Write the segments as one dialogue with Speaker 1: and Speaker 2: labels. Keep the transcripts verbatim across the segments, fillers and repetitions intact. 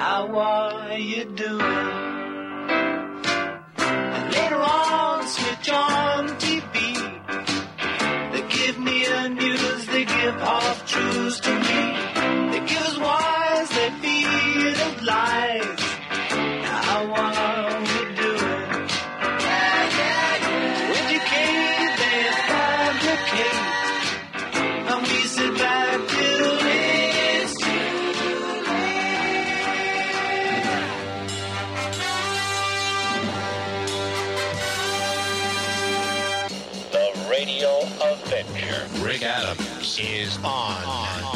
Speaker 1: How are you doing? And later on, switch on T V. They give me the news, they give half truths to me. They give us wise, they feed us lies. How are we doing? Yeah, yeah, yeah. Educate, they fabricate. And we sit back till it's too late.
Speaker 2: The Radio Avenger. Rick Adams is on.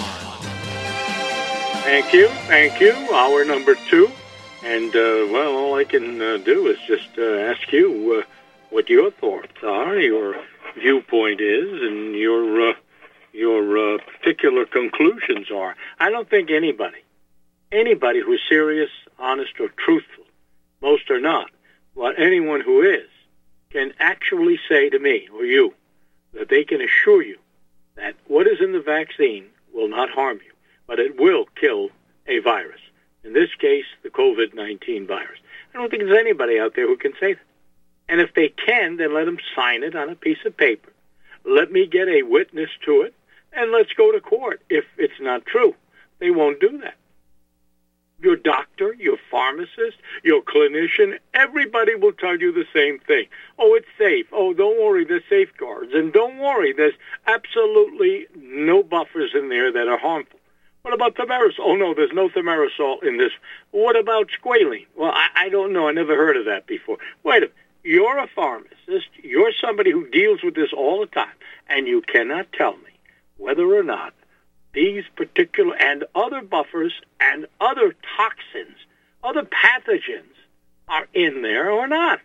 Speaker 3: Thank you, thank you. Hour number two. And, uh, well, all I can uh, do is just uh, ask you uh, what your thoughts are, your viewpoint is, and your uh, your uh, particular conclusions are. I don't think anybody, anybody who's serious, honest, or truthful, most are not, but anyone who is, can actually say to me or you that they can assure you that what is in the vaccine will not harm you, but it will kill a virus. In this case, the COVID nineteen virus. I don't think there's anybody out there who can say that. And if they can, then let them sign it on a piece of paper. Let me get a witness to it, and let's go to court if it's not true. They won't do that. Your doctor, your pharmacist, your clinician, everybody will tell you the same thing. Oh, it's safe. Oh, don't worry, there's safeguards. And don't worry, there's absolutely no buffers in there that are harmful. What about thimerosal? Oh, no, there's no thimerosal in this. What about squalene? Well, I, I don't know. I never heard of that before. Wait a minute. You're a pharmacist. You're somebody who deals with this all the time, and you cannot tell me whether or not these particular and other buffers and other toxins, other pathogens are in there or not.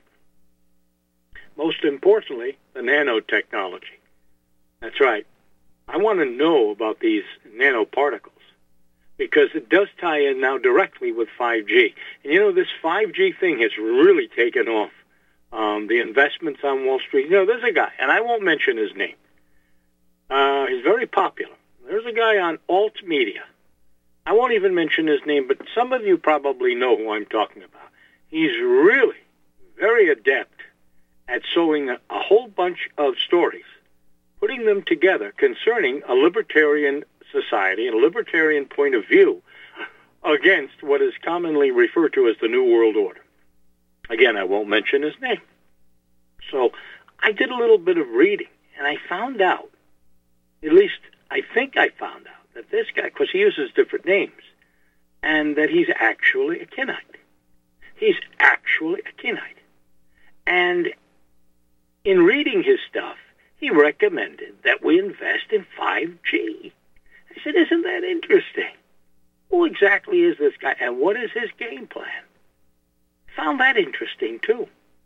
Speaker 3: Most importantly, the nanotechnology. That's right. I want to know about these nanoparticles because it does tie in now directly with five G. And, you know, this five G thing has really taken off. Um, the investments on Wall Street. You know, there's a guy, and I won't mention his name. Uh, he's very popular. There's a guy on Alt Media. I won't even mention his name, but some of you probably know who I'm talking about. He's really very adept at sewing a, a whole bunch of stories, putting them together concerning a libertarian society, a libertarian point of view against what is commonly referred to as the New World Order. Again, I won't mention his name. So I did a little bit of reading, and I found out, at least I think I found out, that this guy, because he uses different names, and that he's actually a Kennite. He's actually a Kennite. And in reading his stuff, he recommended that we invest in five G. I said, isn't that interesting? Who exactly is this guy, and what is his game plan? Found that interesting, too.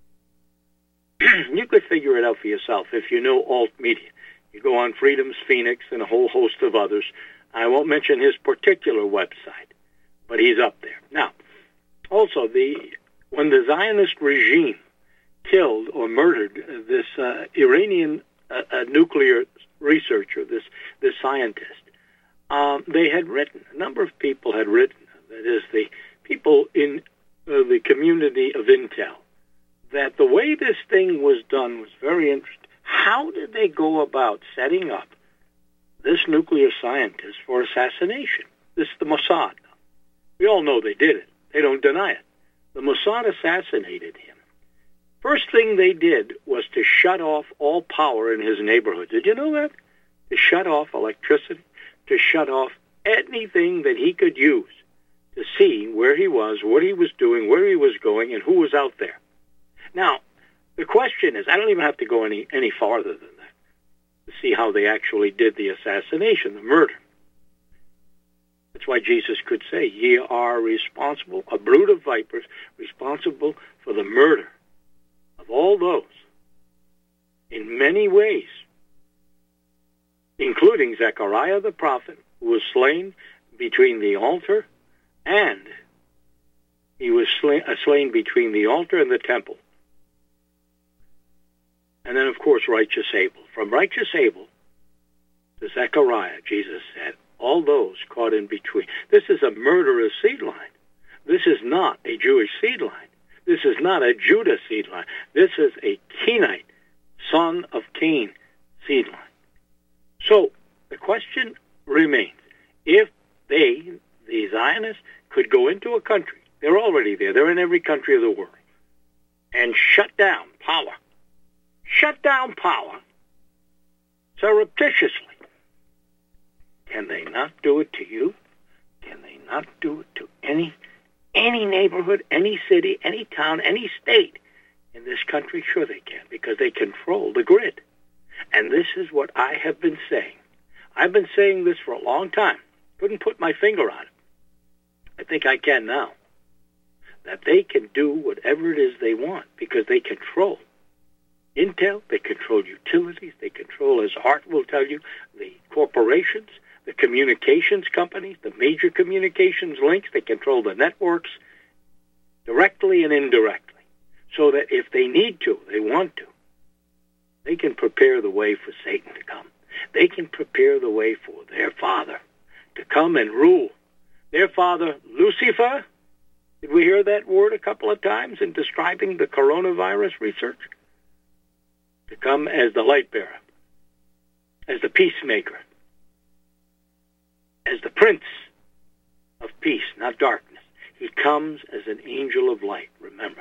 Speaker 3: You could figure it out for yourself if you know Alt Media. You go on Freedom's Phoenix and a whole host of others. I won't mention his particular website, but he's up there. Now, also, the when the Zionist regime killed or murdered this uh, Iranian uh, uh, nuclear researcher, this, this scientist, um, they had written, a number of people had written, that is, the people in Uh, the community of intel, that the way this thing was done was very interesting. How did they go about setting up this nuclear scientist for assassination? This is the Mossad. We all know they did it. They don't deny it. The Mossad assassinated him. First thing they did was to shut off all power in his neighborhood. Did you know that? To shut off electricity, to shut off anything that he could use to see where he was, what he was doing, where he was going, and who was out there. Now, the question is, I don't even have to go any, any farther than that to see how they actually did the assassination, the murder. That's why Jesus could say, ye are responsible, a brood of vipers, responsible for the murder of all those in many ways, including Zechariah the prophet, who was slain between the altar and he was slain, uh, slain between the altar and the temple. And then, of course, righteous Abel. From righteous Abel to Zechariah, Jesus said, all those caught in between. This is a murderous seed line. This is not a Jewish seed line. This is not a Judah seed line. This is a Kenite, son of Cain seed line. So the question remains, if they, the Zionists, could go into a country, they're already there, they're in every country of the world, and shut down power, shut down power surreptitiously, can they not do it to you? Can they not do it to any any neighborhood, any city, any town, any state in this country? Sure they can, because they control the grid. And this is what I have been saying. I've been saying this for a long time. Couldn't put my finger on it. I think I can now. That they can do whatever it is they want, because they control Intel, they control utilities, they control, as Art will tell you, the corporations, the communications companies, the major communications links. They control the networks directly and indirectly, so that if they need to, they want to, they can prepare the way for Satan to come. They can prepare the way for their father to come and rule. Their father, Lucifer, did we hear that word a couple of times in describing the coronavirus research? To come as the light bearer, as the peacemaker, as the prince of peace, not darkness. He comes as an angel of light, remember.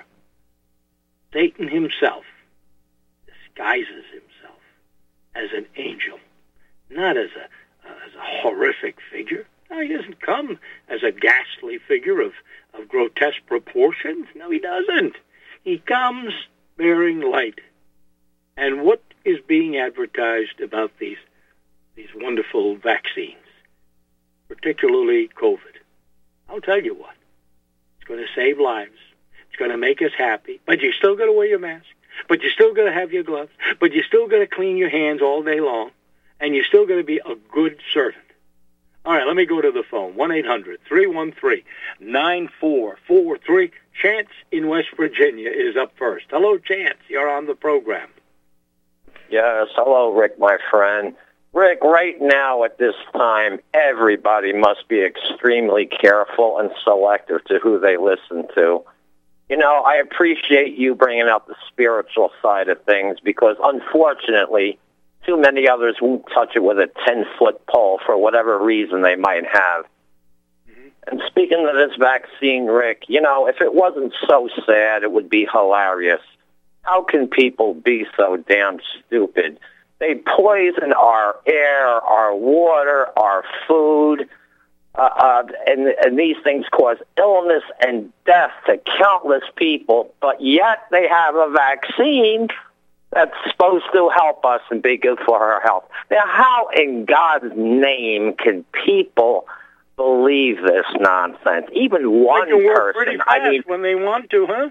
Speaker 3: Satan himself disguises himself as an angel, not as a, uh, as a horrific figure. No, he doesn't come as a ghastly figure of, of grotesque proportions. No, he doesn't. He comes bearing light. And what is being advertised about these these wonderful vaccines, particularly COVID? I'll tell you what. It's going to save lives. It's going to make us happy. But you still got to wear your mask. But you still got to have your gloves. But you still got to clean your hands all day long. And you still got to be a good servant. All right, let me go to the phone. one eight hundred three one three nine four four three. Chance in West Virginia is up first. Hello, Chance. You're on the program.
Speaker 4: Yes, hello, Rick, my friend. Rick, right now at this time, everybody must be extremely careful and selective to who they listen to. You know, I appreciate you bringing out the spiritual side of things because, unfortunately, too many others won't touch it with a ten-foot pole for whatever reason they might have. Mm-hmm. And speaking of this vaccine, Rick, you know, if it wasn't so sad, it would be hilarious. How can people be so damn stupid? They poison our air, our water, our food, uh, uh, and, and these things cause illness and death to countless people, but yet they have a vaccine that's supposed to help us and be good for our health. Now, how in God's name can people believe this nonsense? Even one
Speaker 3: they can work
Speaker 4: person.
Speaker 3: Pretty fast
Speaker 4: I mean,
Speaker 3: when they want to, huh?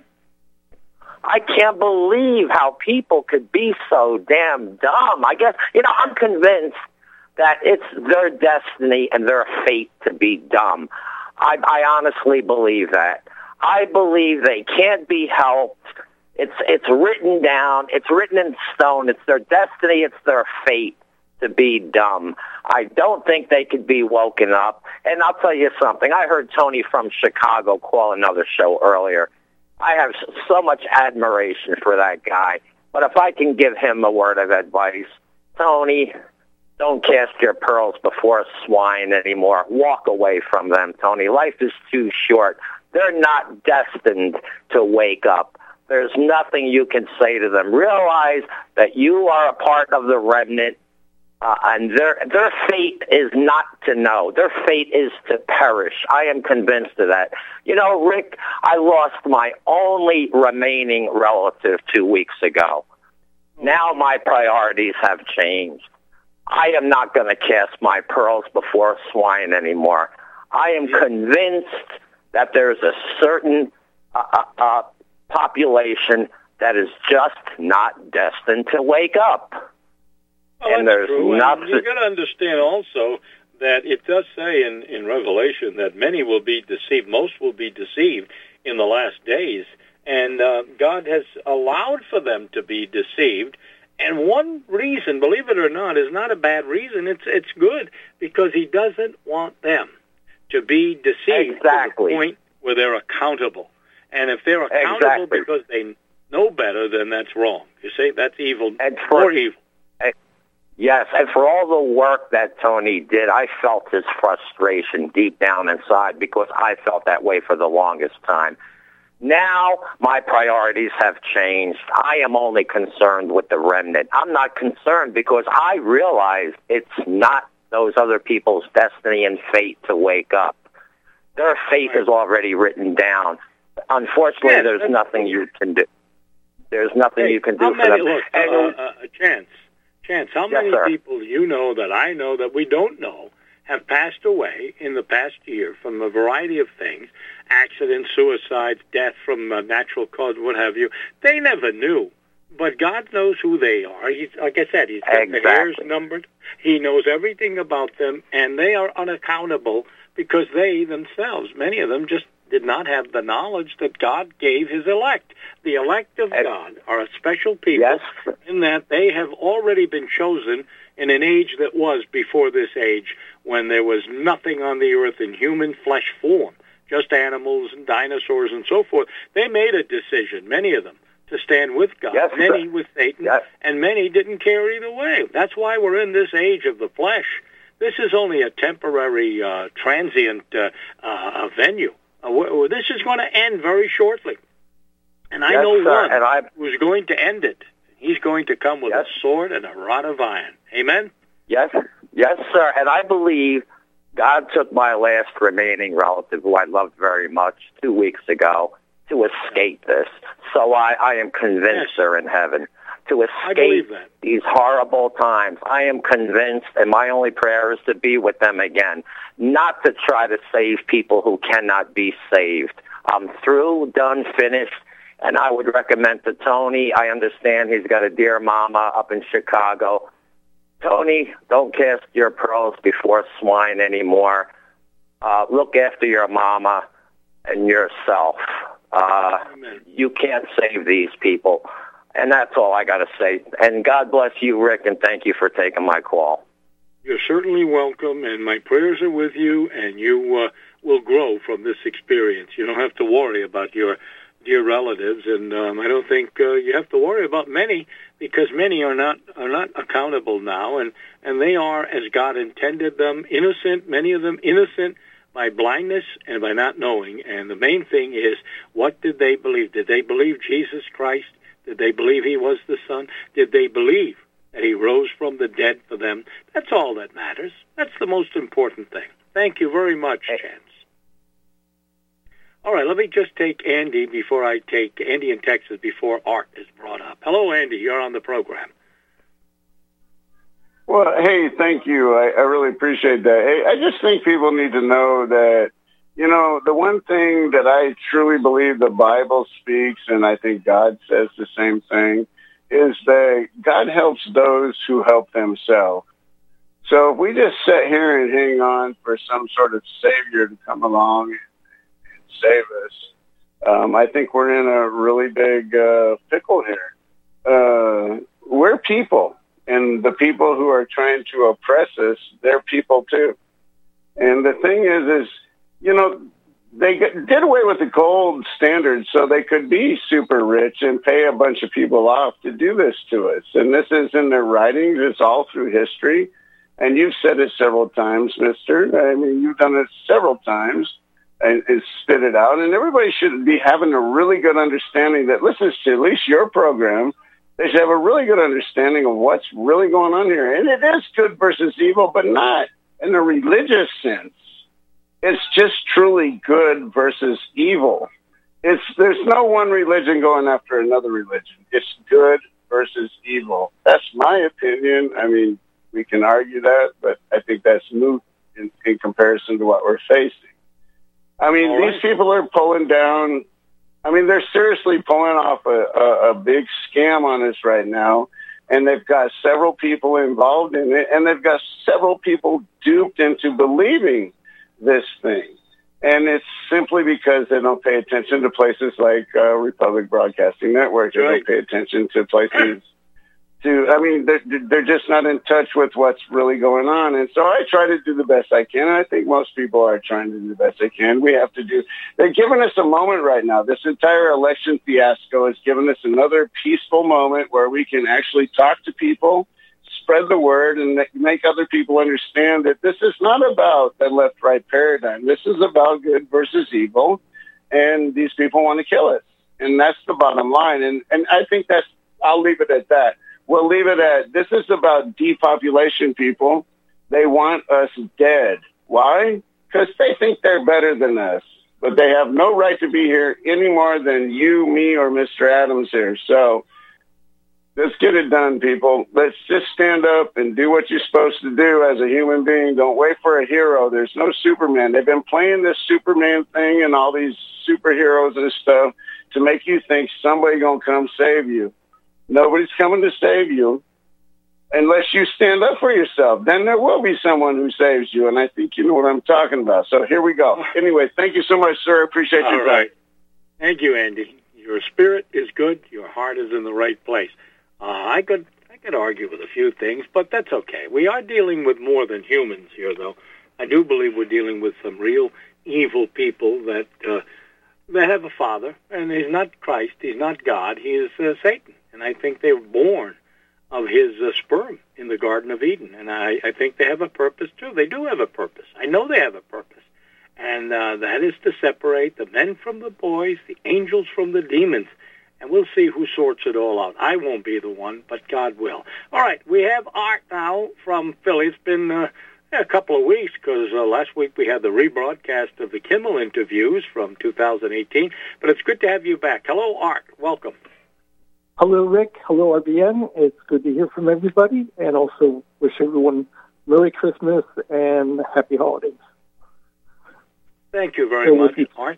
Speaker 4: I can't believe how people could be so damn dumb. I guess, you know, I'm convinced that it's their destiny and their fate to be dumb. I, I honestly believe that. I believe they can't be helped. It's it's written down. It's written in stone. It's their destiny. It's their fate to be dumb. I don't think they could be woken up. And I'll tell you something. I heard Tony from Chicago call another show earlier. I have so much admiration for that guy. But if I can give him a word of advice, Tony, don't cast your pearls before swine anymore. Walk away from them, Tony. Life is too short. They're not destined to wake up. There's nothing you can say to them. Realize that you are a part of the remnant, uh, and their their fate is not to know. Their fate is to perish. I am convinced of that. You know, Rick, I lost my only remaining relative two weeks ago. Now my priorities have changed. I am not going to cast my pearls before swine anymore. I am convinced that there's a certain uh, uh, uh, population that is just not destined to wake up.
Speaker 3: Well,
Speaker 4: and there's
Speaker 3: true.
Speaker 4: nothing.
Speaker 3: You've got to understand also that it does say in, in Revelation that many will be deceived, most will be deceived in the last days, and uh, God has allowed for them to be deceived. And one reason, believe it or not, is not a bad reason. It's it's good because He doesn't want them to be deceived
Speaker 4: exactly.
Speaker 3: to the point where they're accountable. And if they're accountable
Speaker 4: exactly.
Speaker 3: because they know better, then that's wrong. You see, that's evil,
Speaker 4: and for,
Speaker 3: more evil.
Speaker 4: Yes, and for all the work that Tony did, I felt his frustration deep down inside because I felt that way for the longest time. Now my priorities have changed. I am only concerned with the remnant. I'm not concerned because I realize it's not those other people's destiny and fate to wake up. Their fate is already written down. Unfortunately,
Speaker 3: yes,
Speaker 4: there's nothing you can do. There's nothing
Speaker 3: hey,
Speaker 4: you can do
Speaker 3: how
Speaker 4: for
Speaker 3: many,
Speaker 4: them.
Speaker 3: Look,
Speaker 4: and,
Speaker 3: uh, uh, a chance. Chance, how
Speaker 4: yes,
Speaker 3: many
Speaker 4: sir.
Speaker 3: people you know that I know that we don't know have passed away in the past year from a variety of things, accidents, suicides, death from uh, natural cause, what have you. They never knew, but God knows who they are. He's, like I said, He's got
Speaker 4: exactly.
Speaker 3: the hairs numbered. He knows everything about them, and they are unaccountable because they themselves, many of them, just did not have the knowledge that God gave His elect. The elect of
Speaker 4: and,
Speaker 3: God are a special people
Speaker 4: yes.
Speaker 3: in that they have already been chosen in an age that was before this age, when there was nothing on the earth in human flesh form, just animals and dinosaurs and so forth. They made a decision, many of them, to stand with God,
Speaker 4: yes,
Speaker 3: many
Speaker 4: sir.
Speaker 3: with Satan,
Speaker 4: yes.
Speaker 3: and many didn't care either way. That's why we're in this age of the flesh. This is only a temporary, uh, transient uh, uh, venue. Uh, this is going to end very shortly. And I
Speaker 4: yes,
Speaker 3: know
Speaker 4: sir.
Speaker 3: one
Speaker 4: and I,
Speaker 3: who's going to end it. He's going to come with
Speaker 4: yes.
Speaker 3: a sword and a rod of iron. Amen?
Speaker 4: Yes, yes, sir. And I believe God took my last remaining relative, who I loved very much, two weeks ago, to escape this. So I, I am convinced
Speaker 3: yes.
Speaker 4: they're in heaven. To escape
Speaker 3: that.
Speaker 4: these horrible times. I am convinced, and my only prayer is to be with them again, not to try to save people who cannot be saved. I'm through, done, finished, and I would recommend to Tony, I understand he's got a dear mama up in Chicago. Tony, don't cast your pearls before swine anymore. Uh, look after your mama and yourself. Uh, you can't save these people. And that's all I got to say. And God bless you, Rick, and thank you for taking my call.
Speaker 3: You're certainly welcome, and my prayers are with you, and you uh, will grow from this experience. You don't have to worry about your dear relatives, and um, I don't think uh, you have to worry about many, because many are not are not accountable now, and, and they are, as God intended them, innocent, many of them innocent by blindness and by not knowing. And the main thing is, what did they believe? Did they believe Jesus Christ? Did they believe He was the Son? Did they believe that He rose from the dead for them? That's all that matters. That's the most important thing. Thank you very much, Chance. All right, let me just take Andy before I take Andy in Texas before Art is brought up. Hello, Andy. You're on the program.
Speaker 5: Well, hey, thank you. I, I really appreciate that. Hey, I just think people need to know that, you know, the one thing that I truly believe the Bible speaks, and I think God says the same thing, is that God helps those who help themselves. So if we just sit here and hang on for some sort of Savior to come along and, and save us, um, I think we're in a really big uh, pickle here. Uh, we're people, and the people who are trying to oppress us, they're people too. And the thing is, is you know, they get, did away with the gold standard so they could be super rich and pay a bunch of people off to do this to us. And this is in their writings. It's all through history. And you've said it several times, mister. I mean, you've done it several times and, and spit it out. And everybody should be having a really good understanding that listens to at least your program. They should have a really good understanding of what's really going on here. And it is good versus evil, but not in a religious sense. It's just truly good versus evil. It's there's no one religion going after another religion. It's good versus evil. That's my opinion. I mean, we can argue that, but I think that's moot in, in comparison to what we're facing. I mean,
Speaker 3: All
Speaker 5: these
Speaker 3: right.
Speaker 5: people are pulling down. I mean, they're seriously pulling off a, a, a big scam on us right now, and they've got several people involved in it, and they've got several people duped into believing this thing. And it's simply because they don't pay attention to places like uh, Republic Broadcasting Network. They
Speaker 3: Right.
Speaker 5: don't pay attention to places to, I mean, they're, they're just not in touch with what's really going on. And so I try to do the best I can. And I think most people are trying to do the best they can. We have to do, they're giving us a moment right now. This entire election fiasco has given us another peaceful moment where we can actually talk to people, spread the word, and make other people understand that this is not about the left-right paradigm. This is about good versus evil. And these people want to kill us. And that's the bottom line. And, and I think that's, I'll leave it at that. We'll leave it at, this is about depopulation, people. They want us dead. Why? Because they think they're better than us. But they have no right to be here any more than you, me, or Mister Adams here. So let's get it done, people. Let's just stand up and do what you're supposed to do as a human being. Don't wait for a hero. There's no Superman. They've been playing this Superman thing and all these superheroes and stuff to make you think somebody going to come save you. Nobody's coming to save you unless you stand up for yourself. Then there will be someone who saves you, and I think you know what I'm talking about. So here we go. Anyway, thank you so much, sir. I appreciate your time.
Speaker 3: All right. Thank you, Andy. Your spirit is good. Your heart is in the right place. Uh, I could I could argue with a few things, but that's okay. We are dealing with more than humans here, though. I do believe we're dealing with some real evil people that uh, that have a father, and he's not Christ, he's not God, he is uh, Satan. And I think they were born of his uh, sperm in the Garden of Eden. And I, I think they have a purpose, too. They do have a purpose. I know they have a purpose. And uh, that is to separate the men from the boys, the angels from the demons. And we'll see who sorts it all out. I won't be the one, but God will. All right, we have Art now from Philly. It's been uh, a couple of weeks because uh, last week we had the rebroadcast of the Kimmel interviews from two thousand eighteen. But it's good to have you back. Hello, Art. Welcome.
Speaker 6: Hello, Rick. Hello, R B N. It's good to hear from everybody, and also wish everyone Merry Christmas and Happy Holidays.
Speaker 3: Thank you very much, Art.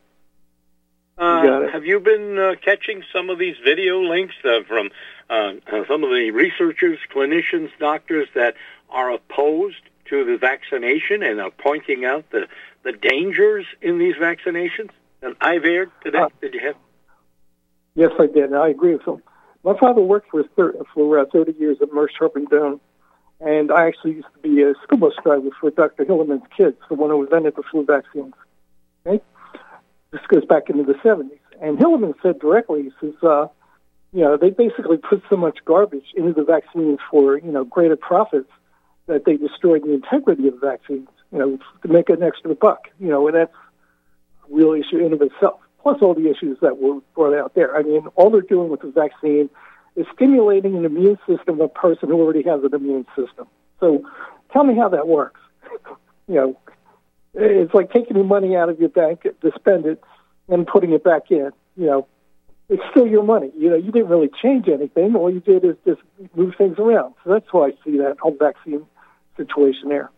Speaker 3: Uh, have you been uh, catching some of these video links uh, from uh, uh, some of the researchers, clinicians, doctors that are opposed to the vaccination and are pointing out the, the dangers in these vaccinations that I've aired today? Uh, Did you have?
Speaker 6: Yes, I did. I agree with them. My father worked for thirty, for uh, thirty years at Merck Sharp and Dohme, and I actually used to be a school bus driver for Doctor Hillerman's kids, the one who invented the flu vaccines. Okay? This goes back into the seventies. And Hillerman said directly, he says, uh, you know, they basically put so much garbage into the vaccines for, you know, greater profits that they destroyed the integrity of the vaccines, you know, to make an extra buck, you know, and that's a real issue in of itself. Plus all the issues that were brought out there. I mean, all they're doing with the vaccine is stimulating an immune system of a person who already has an immune system. So tell me how that works. You know, it's like taking your money out of your bank to spend it and putting it back in. You know, it's still your money. You know, you didn't really change anything. All you did is just move things around. So that's why I see that whole vaccine situation there.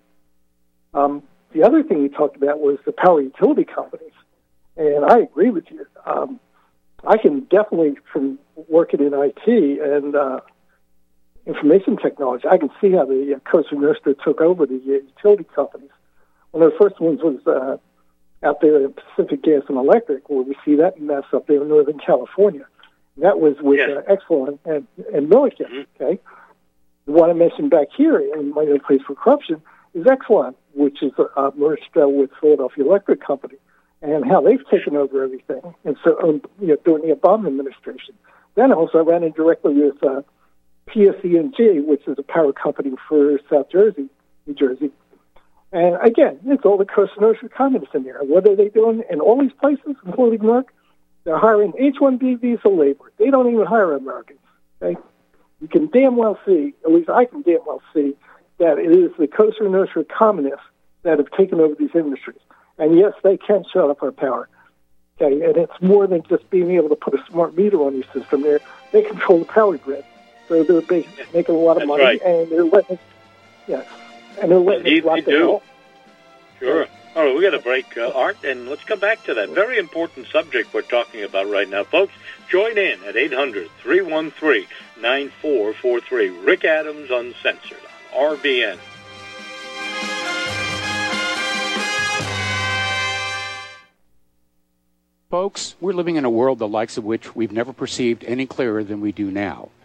Speaker 6: Um, the other thing you talked about was the power utility companies. And I agree with you. Um, I can definitely, from working in I T and uh, information technology, I can see how the uh, Cosa Nostra took over the uh, utility companies. One of the first ones was uh, out there at Pacific Gas and Electric, where we see that mess up there in Northern California. And that was with yes. uh, Exelon and, and Milliken, mm-hmm. okay? The one I mentioned back here in my other place for corruption is Exelon, which is uh, merged uh, with Philadelphia Electric Company, and how they've taken over everything, and so um, you know, during the Obama administration. Then also I ran in directly with uh, P S E and G, which is a power company for South Jersey, New Jersey. And again, it's all the Cosa Nostra communists in there. What are they doing in all these places, including Merck? They're hiring H one B visa labor. They don't even hire Americans. Okay, you can damn well see, at least I can damn well see, that it is the Cosa Nostra communists that have taken over these industries. And yes, they can shut up our power. Okay, and it's more than just being able to put a smart meter on your system there. They control the power grid. So they're big, making a lot of
Speaker 3: That's
Speaker 6: money,
Speaker 3: right.
Speaker 6: and they're letting us, yes, and they're letting
Speaker 3: Indeed,
Speaker 6: us rock
Speaker 3: they
Speaker 6: the
Speaker 3: do.
Speaker 6: hell.
Speaker 3: Sure. All right, we got to break, uh, Art, and let's come back to that very important subject we're talking about right now. Folks, join in at eight hundred, three one three, nine four four three. Rick Adams Uncensored on R B N.
Speaker 7: Folks, we're living in a world the likes of which we've never perceived any clearer than we do now.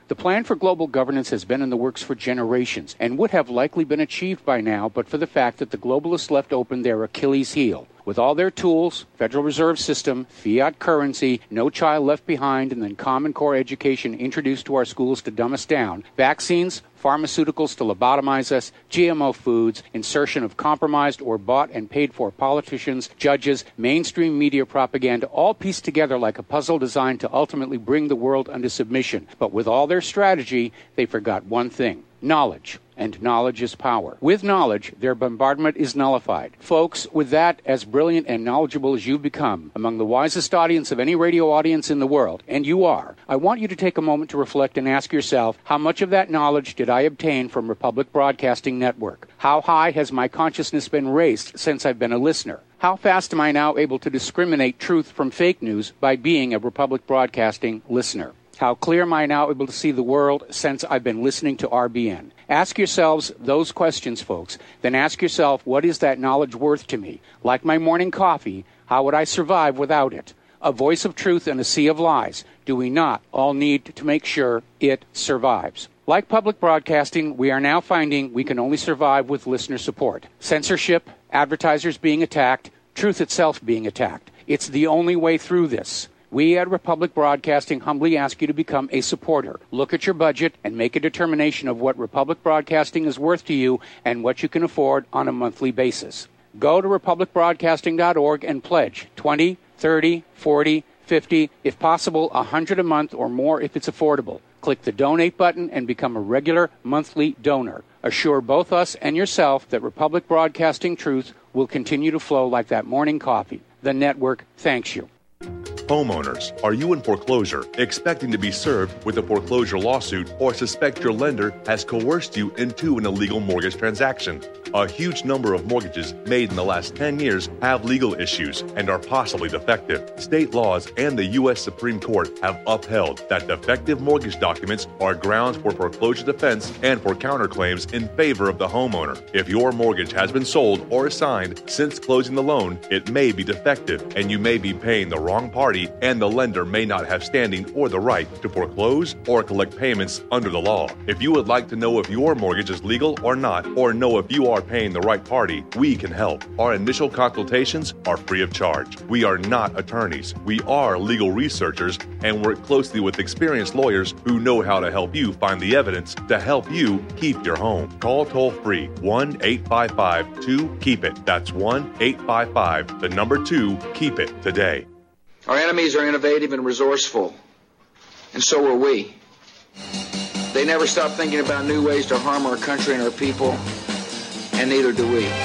Speaker 7: The plan for global governance has been in the works for generations and would have likely been achieved by now but for the fact that the globalists left open their Achilles heel. With all their tools, Federal Reserve System, fiat currency, no child left behind, and then Common Core education introduced to our schools to dumb us down, vaccines, pharmaceuticals to lobotomize us, G M O foods, insertion of compromised or bought and paid for politicians, judges, mainstream media propaganda, all pieced together like a puzzle designed to ultimately bring the world under submission. But with all their strategy, they forgot one thing: knowledge. And knowledge is power. With knowledge, their bombardment is nullified. Folks, with that, as brilliant and knowledgeable as you've become, among the wisest audience of any radio audience in the world, and you are, I want you to take a moment to reflect and ask yourself, how much of that knowledge did I obtain from Republic Broadcasting Network? How high has my consciousness been raised since I've been a listener? How fast am I now able to discriminate truth from fake news by being a Republic Broadcasting listener? How clear am I now able to see the world since I've been listening to R B N? Ask yourselves those questions, folks. Then ask yourself, what is that knowledge worth to me? Like my morning coffee, how would I survive without it? A voice of truth in a sea of lies. Do we not all need to make sure it survives? Like public broadcasting, we are now finding we can only survive with listener support. Censorship, advertisers being attacked, truth itself being attacked. It's the only way through this. We at Republic Broadcasting humbly ask you to become a supporter. Look at your budget and make a determination of what Republic Broadcasting is worth to you and what you can afford on a monthly basis. Go to republic broadcasting dot org and pledge twenty, thirty, forty, fifty, if possible one hundred a month or more if it's affordable. Click the donate button and become a regular monthly donor. Assure both us and yourself that Republic Broadcasting truth will continue to flow like that morning coffee. The network thanks you.
Speaker 8: Homeowners, are you in foreclosure, expecting to be served with a foreclosure lawsuit, or suspect your lender has coerced you into an illegal mortgage transaction? A huge number of mortgages made in the last ten years have legal issues and are possibly defective. State laws and the U S Supreme Court have upheld that defective mortgage documents are grounds for foreclosure defense and for counterclaims in favor of the homeowner. If your mortgage has been sold or assigned since closing the loan, it may be defective and you may be paying the wrong party, and the lender may not have standing or the right to foreclose or collect payments under the law. If you would like to know if your mortgage is legal or not, or know if you are paying the right party, we can help. Our initial consultations are free of charge. We are not attorneys. We are legal researchers and work closely with experienced lawyers who know how to help you find the evidence to help you keep your home. Call toll-free one eight five five two keep it. That's one eight five five, the number two, keep it today.
Speaker 9: Our enemies are innovative and resourceful, and so are we. They never stop thinking about new ways to harm our country and our people, and neither do we.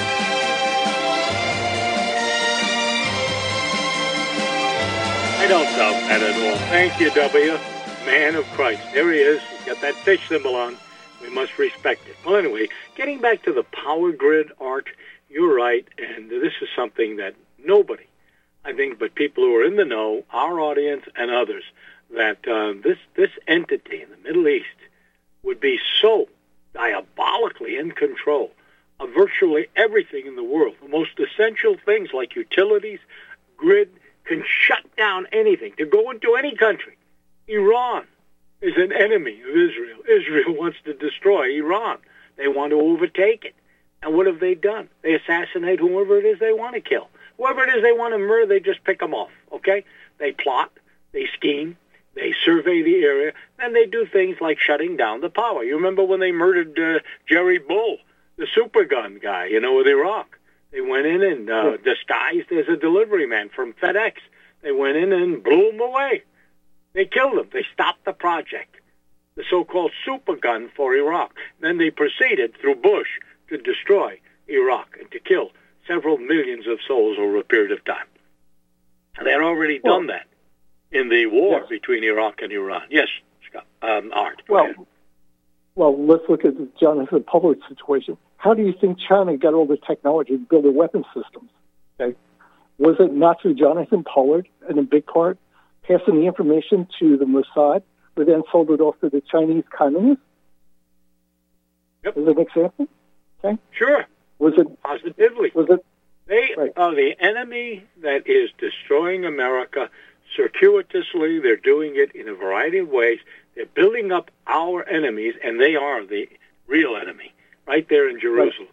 Speaker 3: I don't doubt that at all. Thank you, W. Man of Christ. There he is. He's got that fish symbol on. We must respect it. Well, anyway, getting back to the power grid, Art, you're right, and this is something that nobody, I think, but people who are in the know, our audience and others, that uh, this this entity in the Middle East would be so diabolically in control of virtually everything in the world. The most essential things like utilities, grid, can shut down anything, to go into any country. Iran is an enemy of Israel. Israel wants to destroy Iran. They want to overtake it. And what have they done? They assassinate whoever it is they want to kill. Whoever it is they want to murder, they just pick them off, okay? They plot, they scheme, they survey the area, and they do things like shutting down the power. You remember when they murdered uh, Jerry Bull, the super gun guy, you know, with Iraq? They went in and uh, disguised as a delivery man from FedEx. They went in and blew him away. They killed him. They stopped the project, the so-called super gun for Iraq. Then they proceeded through Bush to destroy Iraq and to kill several millions of souls over a period of time. And they had already done well, that in the war yes. between Iraq and Iran. Yes, Scott, um, Art.
Speaker 6: Well,
Speaker 3: ahead.
Speaker 6: well, let's look at the Jonathan Pollard situation. How do you think China got all the technology to build their weapon systems? Okay, was it not through Jonathan Pollard, and in big part, passing the information to the Mossad, who then sold it off to the Chinese communists?
Speaker 3: Yep.
Speaker 6: As an example? Okay.
Speaker 3: Sure.
Speaker 6: Was it
Speaker 3: positively?
Speaker 6: Was it?
Speaker 3: They
Speaker 6: right.
Speaker 3: are the enemy that is destroying America circuitously. They're doing it in a variety of ways. They're building up our enemies, and they are the real enemy right there in Jerusalem.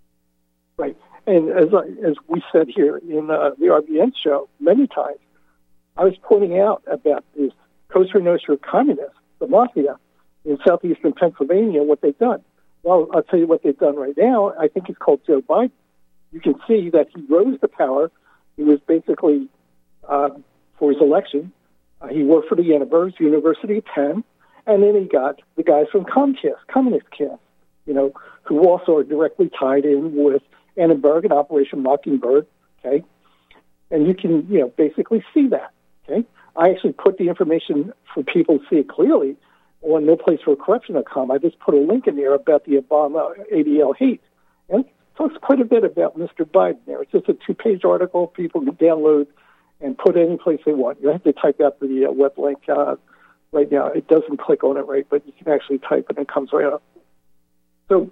Speaker 6: Right. right. And as I, as we said here in uh, the R B N show many times, I was pointing out about this Cosa Nostra communists, the mafia in southeastern Pennsylvania, what they've done. Well, I'll tell you what they've done right now. I think it's called Joe Biden. You can see that he rose to power. He was basically, uh, for his election, uh, he worked for the Annenbergs, University of Penn, and then he got the guys from Comcast, Communist Cast, you know, who also are directly tied in with Annenberg and Operation Mockingbird, okay? And you can, you know, basically see that, okay? I actually put the information for people to see it clearly on no place for corruption dot com. I just put a link in there about the Obama A D L hate. And it talks quite a bit about Mister Biden there. It's just a two-page article people can download and put any place they want. You have to type out the uh, web link uh, right now. It doesn't click on it right, but you can actually type it and it comes right up. So,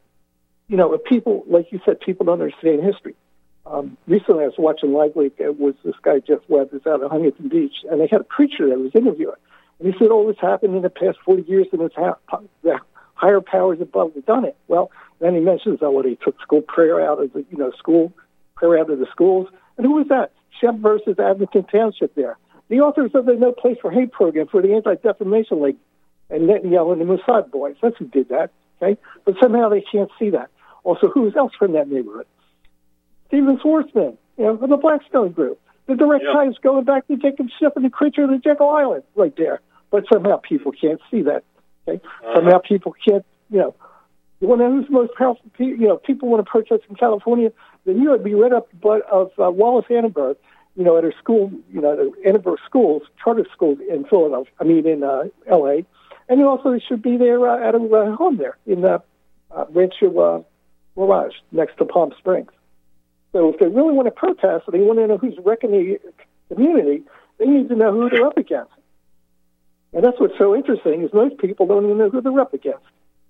Speaker 6: you know, if people, like you said, people don't understand history. Um, recently I was watching Live Leak. There was this guy, Jeff Webb, who's out of Huntington Beach, and they had a preacher that was interviewing. And he said, oh, this happened in the past forty years, and it's ha- the higher powers above have done it. Well, then he mentions that what he took school prayer out of the, you know, school prayer out of the schools. And who was that? Shep versus Abington Township there. The authors of the No Place for Hate program for the Anti-Defamation League and Netanyahu and the Mossad boys. That's who did that, okay? But somehow they can't see that. Also, who else from that neighborhood? Stephen Schwarzman, you know, of the Blackstone Group. The direct
Speaker 3: yep.
Speaker 6: ties going back to Jacob Schiff and the creature of the Jekyll Island right there. But somehow people can't see that. Okay, uh-huh. Somehow people can't. You know, you want to know who's the most powerful? You know, people want to protest in California. Then you would be right up the butt of uh, Wallace Annenberg. You know, at her school. You know, the Annenberg schools, charter schools in Philadelphia. I mean, in uh, L A, and you also should be there uh, at her uh, home there in the uh, Rancho uh, Mirage next to Palm Springs. So if they really want to protest and they want to know who's wrecking the community, they need to know who they're up against. And that's what's so interesting is most people don't even know who they're up against.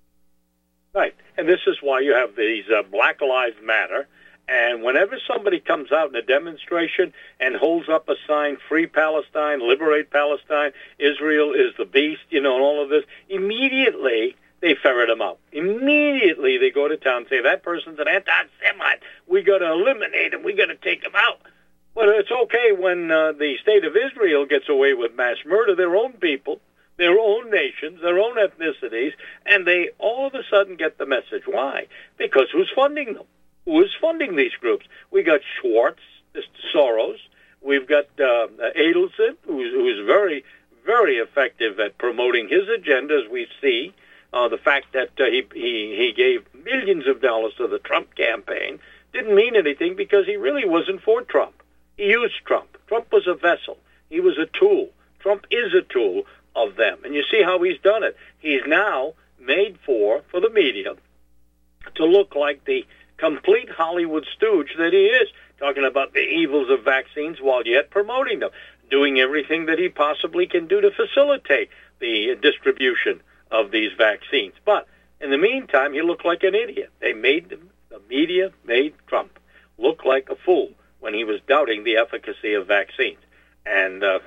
Speaker 3: Right. And this is why you have these uh, Black Lives Matter. And whenever somebody comes out in a demonstration and holds up a sign, Free Palestine, Liberate Palestine, Israel is the beast, you know, and all of this, immediately they ferret them out. Immediately they go to town and say, that person's an anti-Semite. We got to eliminate him. We got to take him out. But it's okay when uh, the state of Israel gets away with mass murder, their own people, their own nations, their own ethnicities, and they all of a sudden get the message. Why? Because who's funding them? Who is funding these groups? We got Schwartz, Mister Soros. We've got uh, Adelson, who's, who's very, very effective at promoting his agenda, as we see. Uh, the fact that uh, he, he he gave millions of dollars to the Trump campaign didn't mean anything because he really wasn't for Trump. He used Trump. Trump was a vessel. He was a tool. Trump is a tool of them. And you see how he's done it. He's now made for, for the media, to look like the complete Hollywood stooge that he is, talking about the evils of vaccines while yet promoting them, doing everything that he possibly can do to facilitate the distribution of these vaccines. But in the meantime, he looked like an idiot. They made them, the media made Trump look like a fool when he was doubting the efficacy of vaccines and uh,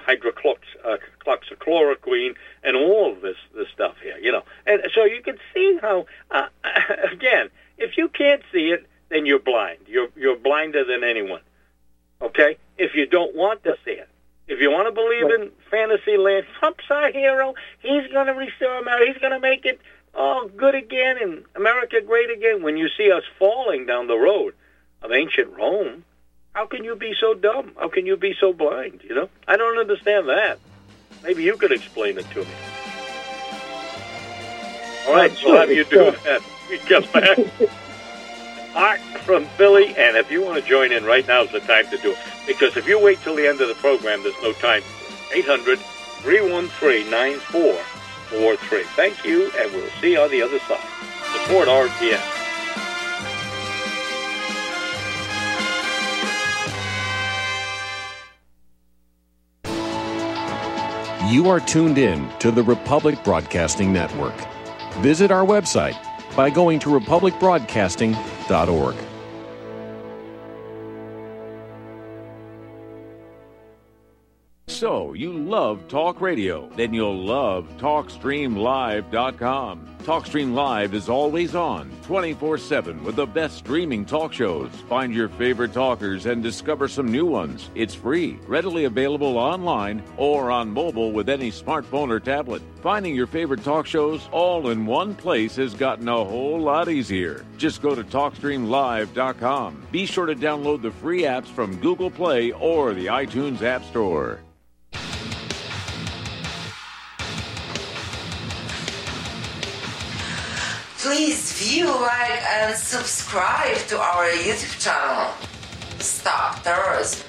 Speaker 3: hydroxychloroquine uh, and all of this this stuff here, you know. And so you can see how, uh, again, if you can't see it, then you're blind. You're you're blinder than anyone, okay? If you don't want to see it. If you want to believe in fantasy land, Trump's our hero. He's going to restore America. He's going to make it all good again and America great again. When you see us falling down the road of ancient Rome, how can you be so dumb? How can you be so blind, you know? I don't understand that. Maybe you could explain it to me. All right, we'll have you do that. We come back. Art from Philly, and if you want to join in right now is the time to do it. Because if you wait till the end of the program, there's no time. eight hundred, three one three, nine four four three. Thank you, and we'll see you on the other side. Support R P M.
Speaker 10: You are tuned in to the Republic Broadcasting Network. Visit our website by going to republic broadcasting dot org. So, you love talk radio? Then you'll love talk stream live dot com. TalkStream Live is always on, twenty-four seven, with the best streaming talk shows. Find your favorite talkers and discover some new ones. It's free, readily available online or on mobile with any smartphone or tablet. Finding your favorite talk shows all in one place has gotten a whole lot easier. Just go to talk stream live dot com. Be sure to download the free apps from Google Play or the iTunes App Store.
Speaker 11: Please view, like, and subscribe to our YouTube channel. Stop Terrorism.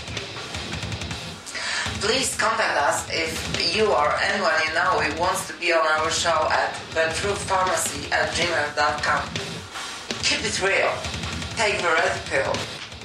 Speaker 11: Please contact us if you or anyone you know who wants to be on our show at the truth pharmacy at gmail dot com. Keep it real. Take the red pill.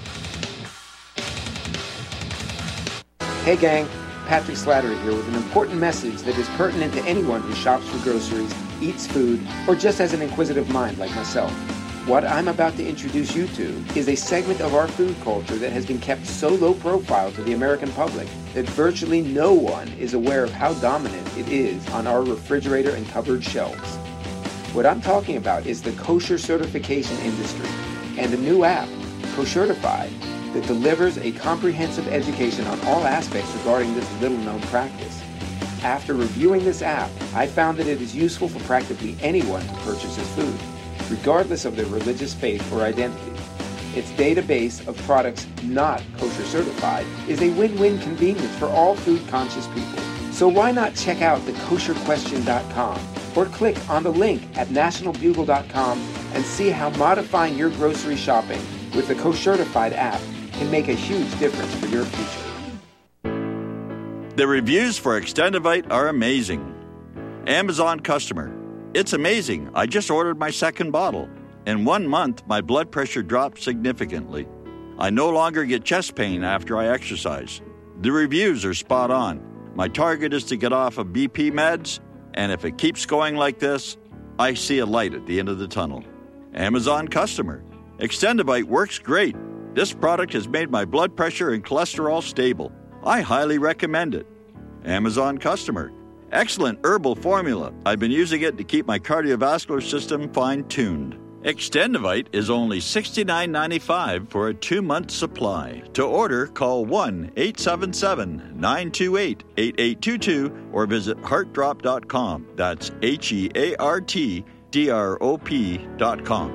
Speaker 12: Hey gang, Patrick Slattery here with an important message that is pertinent to anyone who shops for groceries, eats food, or just has an inquisitive mind like myself. What I'm about to introduce you to is a segment of our food culture that has been kept so low profile to the American public that virtually no one is aware of how dominant it is on our refrigerator and cupboard shelves. What I'm talking about is the kosher certification industry and a new app, Koshertified, that delivers a comprehensive education on all aspects regarding this little-known practice. After reviewing this app, I found that it is useful for practically anyone who purchases food, regardless of their religious faith or identity. Its database of products not kosher certified is a win-win convenience for all food-conscious people. So why not check out the kosher question dot com or click on the link at national bugle dot com and see how modifying your grocery shopping with the Koshertified app can make a huge difference for your future.
Speaker 13: The reviews for Extendivite are amazing. Amazon customer. It's amazing. I just ordered my second bottle. In one month, my blood pressure dropped significantly. I no longer get chest pain after I exercise. The reviews are spot on. My target is to get off of B P meds, and if it keeps going like this, I see a light at the end of the tunnel. Amazon customer. Extendivite works great. This product has made my blood pressure and cholesterol stable. I highly recommend it. Amazon customer. Excellent herbal formula. I've been using it to keep my cardiovascular system fine-tuned. Extendivite is only sixty-nine ninety-five for a two-month supply. To order, call one eight seven seven, nine two eight, eight eight two two or visit heart drop dot com. That's H E A R T D R O P dot com.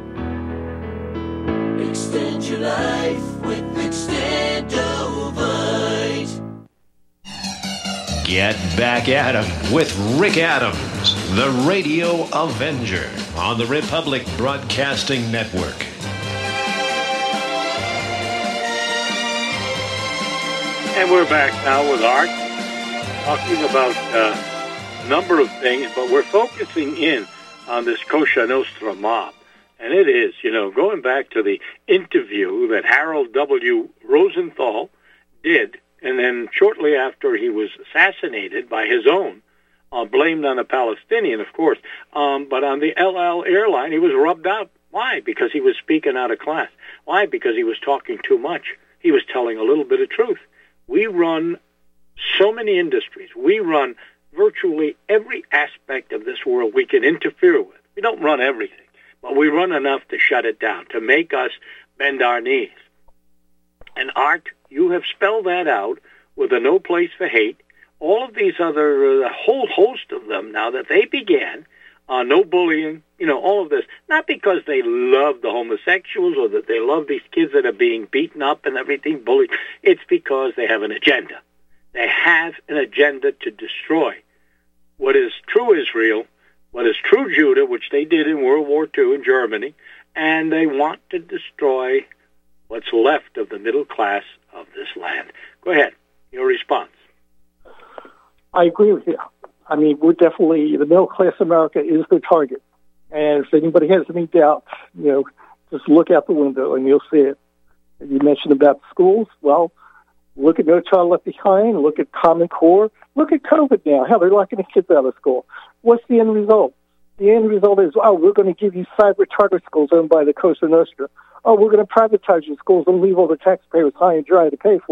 Speaker 1: Extend your life with Extendovite.
Speaker 2: Get back at 'em with Rick Adams, the Radio Avenger, on the Republic Broadcasting Network.
Speaker 3: And we're back now with Art, talking about uh, a number of things, but we're focusing in on this Kosher Nostra mob. And it is, you know, going back to the interview that Harold W. Rosenthal did, and then shortly after he was assassinated by his own, uh, blamed on a Palestinian, of course, um, but on the El Al airline, he was rubbed out. Why? Because he was speaking out of class. Why? Because he was talking too much. He was telling a little bit of truth. We run so many industries. We run virtually every aspect of this world we can interfere with. We don't run everything, but we run enough to shut it down, to make us bend our knees. And Art, you have spelled that out with a No Place for Hate. All of these other, a uh, whole host of them now that they began, uh, no bullying, you know, all of this, not because they love the homosexuals or that they love these kids that are being beaten up and everything, bullied. It's because they have an agenda. They have an agenda to destroy what is true Israel, what is true Judah, which they did in World War Two in Germany, and they want to destroy what's left of the middle class of this land. Go ahead, your response.
Speaker 6: I agree with you. I mean, we're definitely, the middle class America is the target. And if anybody has any doubt, you know, just look out the window and you'll see it. You mentioned about schools. Well, look at No Child Left Behind. Look at Common Core. Look at COVID now, how they're locking the kids out of school. What's the end result? The end result is, oh, we're going to give you cyber charter schools owned by the Cosa Nostra. Oh, we're going to privatize your schools and leave all the taxpayers high and dry to pay for it.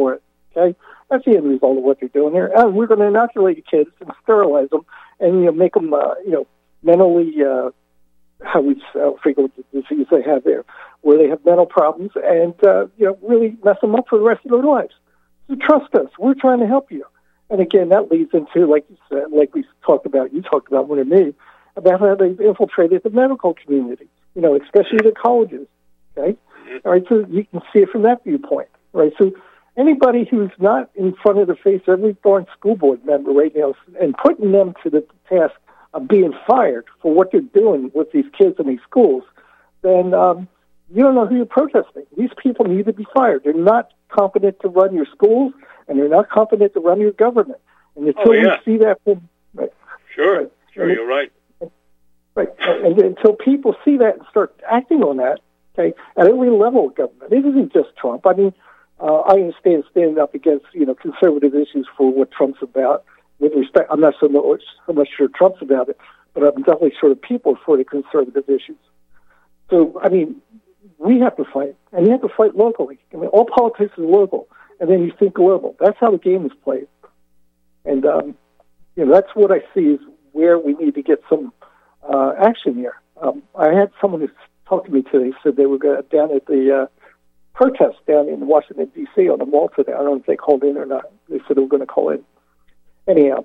Speaker 6: Okay, that's the end result of what they're doing here. And we're going to inoculate kids and sterilize them, and you know, make them, uh, you know, mentally. Uh, how we uh, figure what the disease they have there, where they have mental problems, and uh, you know, really mess them up for the rest of their lives. So trust us. We're trying to help you. And again, that leads into, like you said, like we talked about, you talked about one of me, about how they've infiltrated the medical community, you know, especially the colleges, okay? All right, so you can see it from that viewpoint, right? So anybody who's not in front of the face of every darn school board member right now and putting them to the task of being fired for what they're doing with these kids in these schools, then um, you don't know who you're protesting. These people need to be fired. They're not competent to run your schools, and they're not competent to run your government. And until
Speaker 3: oh, yeah.
Speaker 6: we see that from... Right,
Speaker 3: sure,
Speaker 6: right,
Speaker 3: sure,
Speaker 6: and,
Speaker 3: you're right.
Speaker 6: Right, and until people see that and start acting on that, okay, at every level of government, it isn't just Trump. I mean, uh, I understand standing up against, you know, conservative issues for what Trump's about. With respect, I'm not so much, so much sure Trump's about it, but I'm definitely sure the people are for the conservative issues. So, I mean, we have to fight, and you have to fight locally. I mean, all politics is local, and then you think global. That's how the game is played. And, um, you know, that's what I see is where we need to get some uh, action here. Um, I had someone who talked to me today, said they were going down at the uh, protest down in Washington, D C on the mall today. I don't know if they called in or not. They said they were going to call in. Anyhow,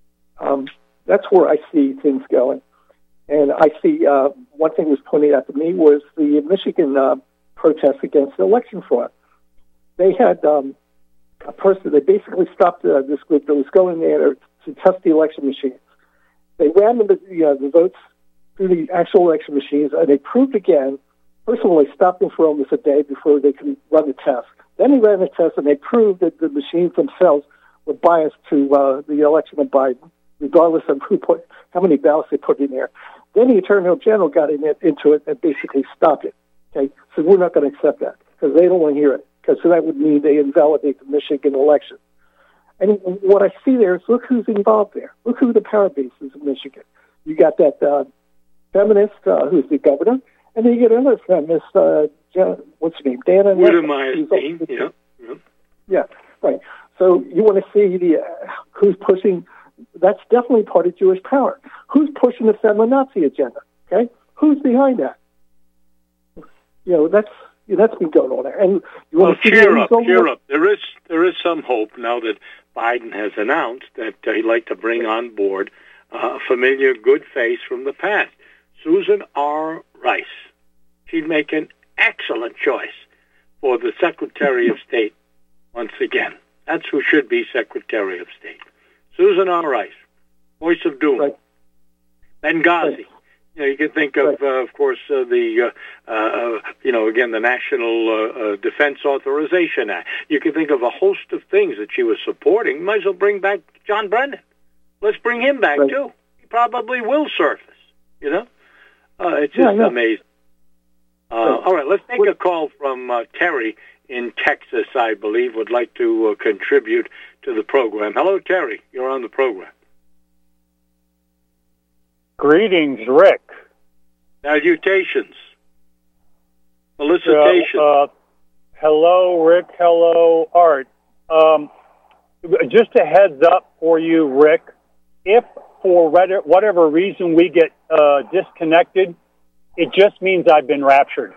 Speaker 6: um, that's where I see things going. And I see uh, one thing was pointed out to me was the Michigan uh, protest against the election fraud. They had um, a person, they basically stopped uh, this group that was going there to test the election machines. They ran the, uh, the votes through the actual election machines, and they proved again, first of all, they stopped them for almost a day before they could run the test. Then they ran the test, and they proved that the machines themselves were biased to uh, the election of Biden, regardless of who put, how many ballots they put in there. Then the Attorney General got in it, into it and basically stopped it. Okay, so we're not going to accept that because they don't want to hear it, because so that would mean they invalidate the Michigan election. And what I see there is, look who's involved there. Look who the power base is in Michigan. You got that uh, feminist uh, who's the governor, and then you get another feminist, uh, Jan, what's her name, Dana.
Speaker 3: Widemeier, yeah, yeah.
Speaker 6: Yeah, right. So you want to see the uh, who's pushing. That's definitely part of Jewish power. Who's pushing the feminazi agenda? Okay, who's behind that? You know, that's that's been going on there. And you want
Speaker 3: well,
Speaker 6: to see
Speaker 3: cheer up, cheer
Speaker 6: over?
Speaker 3: up. There is there is some hope now that Biden has announced that uh, he'd like to bring on board uh, a familiar good face from the past, Susan R. Rice. She'd make an excellent choice for the Secretary of State once again. That's who should be Secretary of State. Susan R. Rice, voice of doom.
Speaker 6: Right.
Speaker 3: Benghazi.
Speaker 6: Right.
Speaker 3: You know, you can think of,
Speaker 6: right.
Speaker 3: uh, of course, uh, the, uh, uh, you know, again, the National uh, uh, Defense Authorization Act. You can think of a host of things that she was supporting. Might as well bring back John Brennan. Let's bring him back,
Speaker 6: right.
Speaker 3: too. He probably will surface, you know? Uh, it's
Speaker 6: yeah,
Speaker 3: just amazing. Uh,
Speaker 6: right.
Speaker 3: All right, let's take a call from uh, Terry in Texas, I believe, would like to uh, contribute to the program. Hello, Terry. You're on the program.
Speaker 14: Greetings, Rick.
Speaker 3: Salutations. Felicitations.
Speaker 14: Uh, uh, hello, Rick. Hello, Art. Um, just a heads up for you, Rick. If for whatever reason we get uh, disconnected, it just means I've been raptured.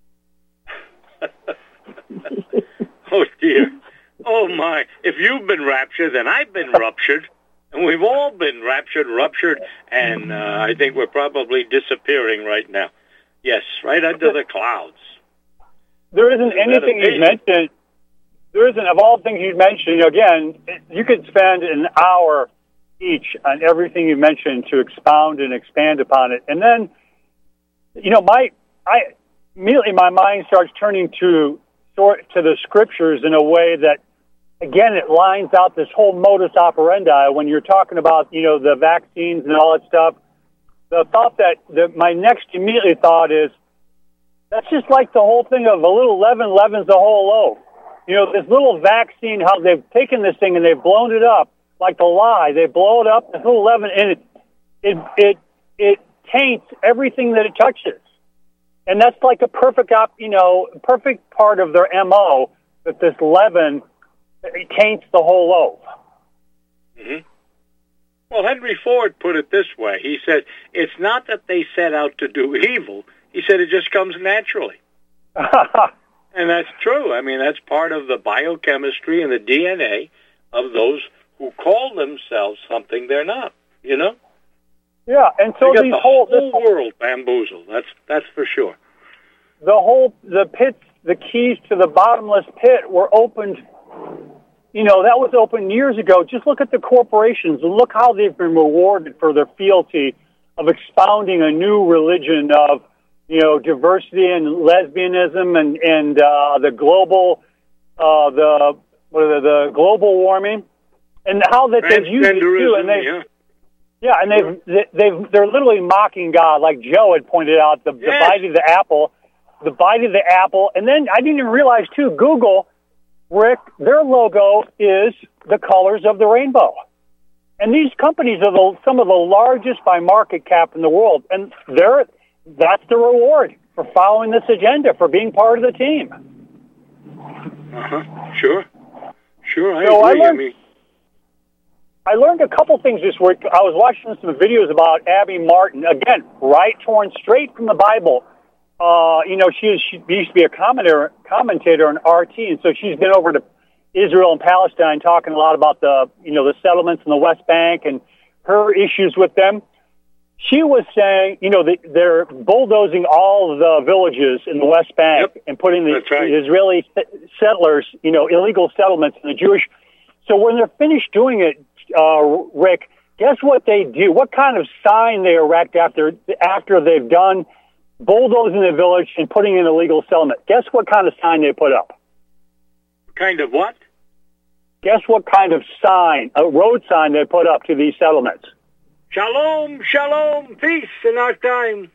Speaker 3: Oh, dear. Oh, my. If you've been raptured, then I've been ruptured. And we've all been raptured, ruptured, and uh, I think we're probably disappearing right now. Yes, right under the clouds.
Speaker 14: There isn't anything you've mentioned. There isn't, of all things you've mentioned, again, you could spend an hour each on everything you mentioned to expound and expand upon it. And then, you know, my, I, immediately my mind starts turning to, to the scriptures in a way that, again, it lines out this whole modus operandi when you're talking about, you know, the vaccines and all that stuff. The thought that, the, my next immediate thought is, that's just like the whole thing of a little leaven leavens the whole loaf. You know, this little vaccine, how they've taken this thing and they've blown it up like the lie. They blow it up, this little leaven, and it, it, it, it taints everything that it touches. And that's like a perfect, op, you know, perfect part of their M O, that this leaven it taints the whole loaf.
Speaker 3: Mm-hmm. Well, Henry Ford put it this way. He said, it's not that they set out to do evil. He said it just comes naturally. And that's true. I mean, that's part of the biochemistry and the D N A of those who call themselves something they're not, you know?
Speaker 14: Yeah, and so
Speaker 3: they got
Speaker 14: these
Speaker 3: the
Speaker 14: whole,
Speaker 3: whole
Speaker 14: this,
Speaker 3: world bamboozled. That's that's for sure.
Speaker 14: The whole, the pits, the keys to the bottomless pit were opened, you know, that was opened years ago. Just look at the corporations. Look how they've been rewarded for their fealty of expounding a new religion of, you know, diversity and lesbianism and, and uh, the global, uh, the, what are the, the global warming, and how that they've used it too. And they,
Speaker 3: yeah.
Speaker 14: Yeah, and they've, they've, they're literally mocking God, like Joe had pointed out, the,
Speaker 3: yes.
Speaker 14: the bite of the apple, the bite of the apple. And then I didn't even realize, too, Google, Rick, their logo is the colors of the rainbow. And these companies are the, some of the largest by market cap in the world. And they're, that's the reward for following this agenda, for being part of the team.
Speaker 3: Uh-huh. Sure. Sure, I
Speaker 14: so
Speaker 3: agree.
Speaker 14: I,
Speaker 3: I
Speaker 14: learned,
Speaker 3: mean...
Speaker 14: I learned a couple things this week. I was watching some videos about Abby Martin. Again, right, torn straight from the Bible. Uh, you know, she, is, she used to be a commentator, commentator on R T, and so she's been over to Israel and Palestine talking a lot about the, you know, the settlements in the West Bank and her issues with them. She was saying, you know, the, they're bulldozing all of the villages in the West Bank
Speaker 3: yep.
Speaker 14: and putting the,
Speaker 3: right.
Speaker 14: the Israeli settlers, you know, illegal settlements in the Jewish. So when they're finished doing it, uh, Rick, guess what they do? What kind of sign they erect after after they've done bulldozing the village and putting in a legal settlement? Guess what kind of sign they put up?
Speaker 3: Kind of what?
Speaker 14: Guess what kind of sign, a road sign they put up to these settlements?
Speaker 3: Shalom, shalom, peace in our time.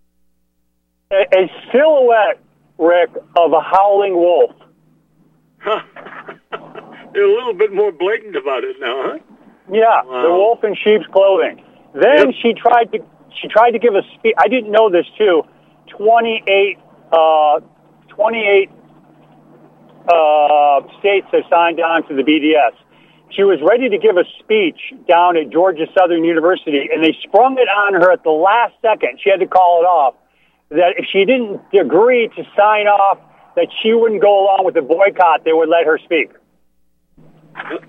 Speaker 14: A, a silhouette, Rick, of a howling wolf.
Speaker 3: Huh. They're a little bit more blatant about it now, huh?
Speaker 14: Yeah,
Speaker 3: wow.
Speaker 14: The wolf in sheep's clothing. Then yep. she tried to she tried to give a speech. I didn't know this too. Twenty-eight, uh, twenty-eight uh, states have signed on to the B D S. She was ready to give a speech down at Georgia Southern University, and they sprung it on her at the last second. She had to call it off. That if she didn't agree to sign off, that she wouldn't go along with the boycott, they would let her speak.
Speaker 3: Yep.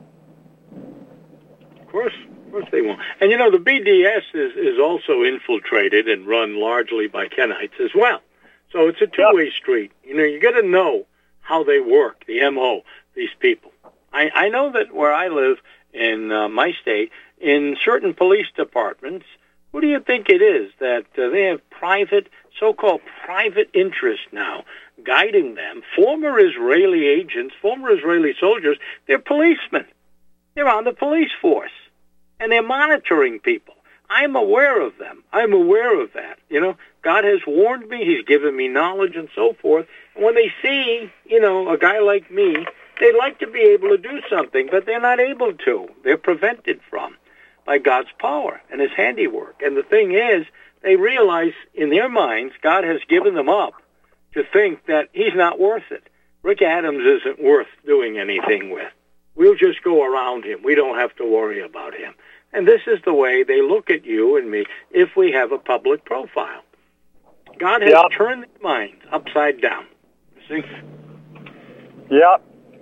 Speaker 3: Of course, of course they won't. And you know, the B D S is, is also infiltrated and run largely by Kenites as well. So it's a two-way yep. street. You know, you got to know how they work, the M O, these people. I, I know that where I live in uh, my state, in certain police departments, who do you think it is that uh, they have private, so-called private interest now guiding them? Former Israeli agents, former Israeli soldiers, they're policemen. They're on the police force, and they're monitoring people. I'm aware of them. I'm aware of that. You know, God has warned me. He's given me knowledge and so forth. And when they see, you know, a guy like me, they'd like to be able to do something, but they're not able to. They're prevented from by God's power and his handiwork. And the thing is, they realize in their minds, God has given them up to think that he's not worth it. Rick Adams isn't worth doing anything with. We'll just go around him. We don't have to worry about him. And this is the way they look at you and me if we have a public profile. God has yep. turned their minds upside down. See?
Speaker 14: Yep.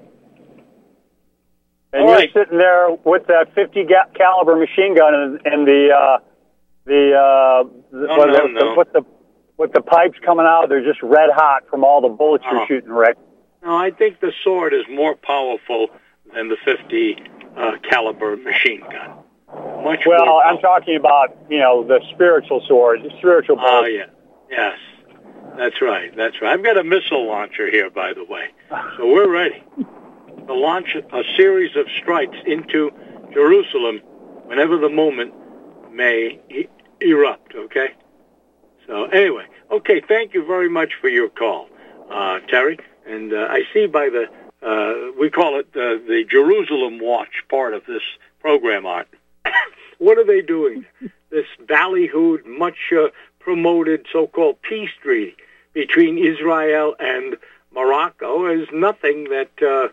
Speaker 14: And
Speaker 3: All
Speaker 14: you're
Speaker 3: right.
Speaker 14: sitting there with that fifty caliber machine gun and, and the uh, the uh,
Speaker 3: no,
Speaker 14: what,
Speaker 3: no,
Speaker 14: the,
Speaker 3: no.
Speaker 14: with the with the pipes coming out, they're just red hot from all the bullets
Speaker 3: oh.
Speaker 14: you're shooting, Rick.
Speaker 3: No, I think the sword is more powerful than the fifty uh, caliber machine gun. Much
Speaker 14: well,
Speaker 3: more
Speaker 14: I'm talking about you know the spiritual sword, the spiritual bullet.
Speaker 3: Oh yeah, yes, that's right, that's right. I've got a missile launcher here, by the way, so we're ready to launch a series of strikes into Jerusalem whenever the moment may e- erupt, okay? So anyway, okay, thank you very much for your call, uh, Terry. And uh, I see by the, uh, we call it uh, the Jerusalem Watch part of this program, Art. What are they doing? This ballyhooed, much uh, promoted so-called peace treaty between Israel and Morocco is nothing that uh,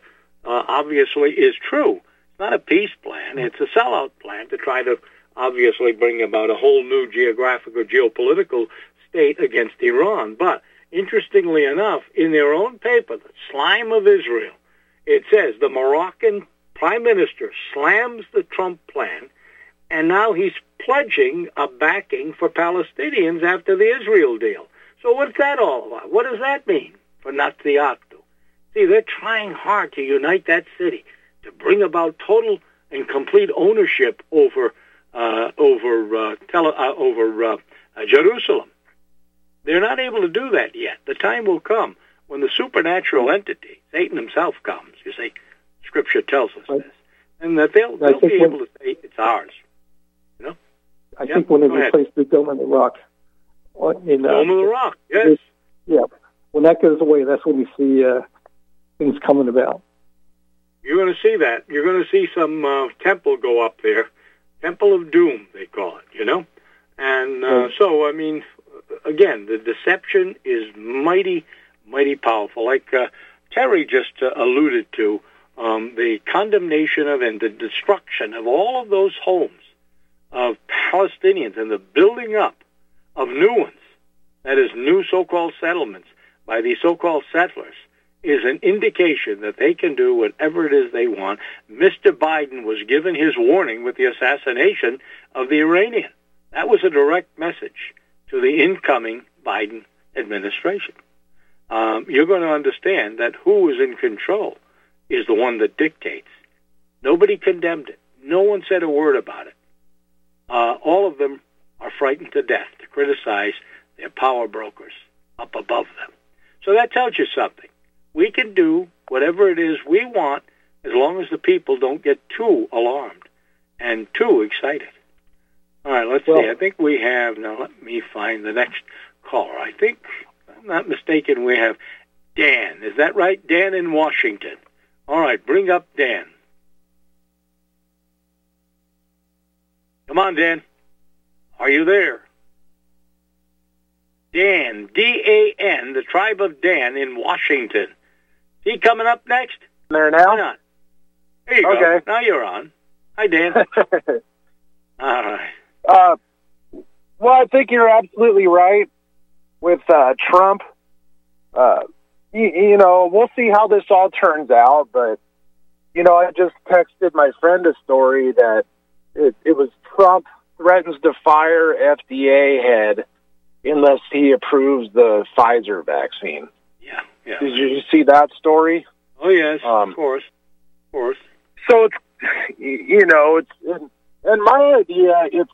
Speaker 3: uh, obviously is true. It's not a peace plan. It's a sellout plan to try to obviously bring about a whole new geographic or geopolitical state against Iran. But interestingly enough, in their own paper, the Slime of Israel, it says the Moroccan prime minister slams the Trump plan, and now he's pledging a backing for Palestinians after the Israel deal. So what's that all about? What does that mean for Naziatu? See, they're trying hard to unite that city, to bring about total and complete ownership over uh, over uh, tele, uh, over uh, uh, Jerusalem. They're not able to do that yet. The time will come when the supernatural entity, Satan himself, comes. You see, Scripture tells us this, and that they'll, they'll be able to say it's ours. You know,
Speaker 6: I
Speaker 3: yeah,
Speaker 6: think when they
Speaker 3: go ahead.
Speaker 6: replace the Dome of the Rock, in, uh,
Speaker 3: Dome of the Rock, yes,
Speaker 6: yeah, when that goes away, that's when you see uh, things coming about.
Speaker 3: You're going to see that. You're going to see some uh, temple go up there, Temple of Doom, they call it. You know, and uh,
Speaker 6: Right.
Speaker 3: so I mean, again, the deception is mighty, mighty powerful. Like uh, Terry just uh, alluded to, um, the condemnation of and the destruction of all of those homes of Palestinians and the building up of new ones, that is, new so-called settlements by these so-called settlers, is an indication that they can do whatever it is they want. Mister Biden was given his warning with the assassination of the Iranian. That was a direct message to the incoming Biden administration. Um, you're going to understand that who is in control is the one that dictates. Nobody condemned it. No one said a word about it. Uh, all of them are frightened to death to criticize their power brokers up above them. So that tells you something. We can do whatever it is we want as long as the people don't get too alarmed and too excited. All right, let's
Speaker 6: Well-
Speaker 3: see. I think we have, now let me find the next caller. I think, if I'm not mistaken, we have Dan. Is that right? Dan in Washington. All right, bring up Dan. Come on, Dan. Are you there? Dan, D A N, the tribe of Dan in Washington. Is he coming up next?
Speaker 15: There now?
Speaker 3: Why not? There you
Speaker 15: Okay.
Speaker 3: go. Now you're on. Hi, Dan. All right.
Speaker 15: Uh, well, I think you're absolutely right with uh, Trump. Uh, you, you know, we'll see how this all turns out, but, you know, I just texted my friend a story that it, it was Trump threatens to fire F D A head unless he approves the Pfizer vaccine.
Speaker 3: Yeah, yeah.
Speaker 15: Did you see that story?
Speaker 3: Oh, yes,
Speaker 15: Um,
Speaker 3: of course. Of course.
Speaker 15: So it's, you know, it's, and, and my idea, it's,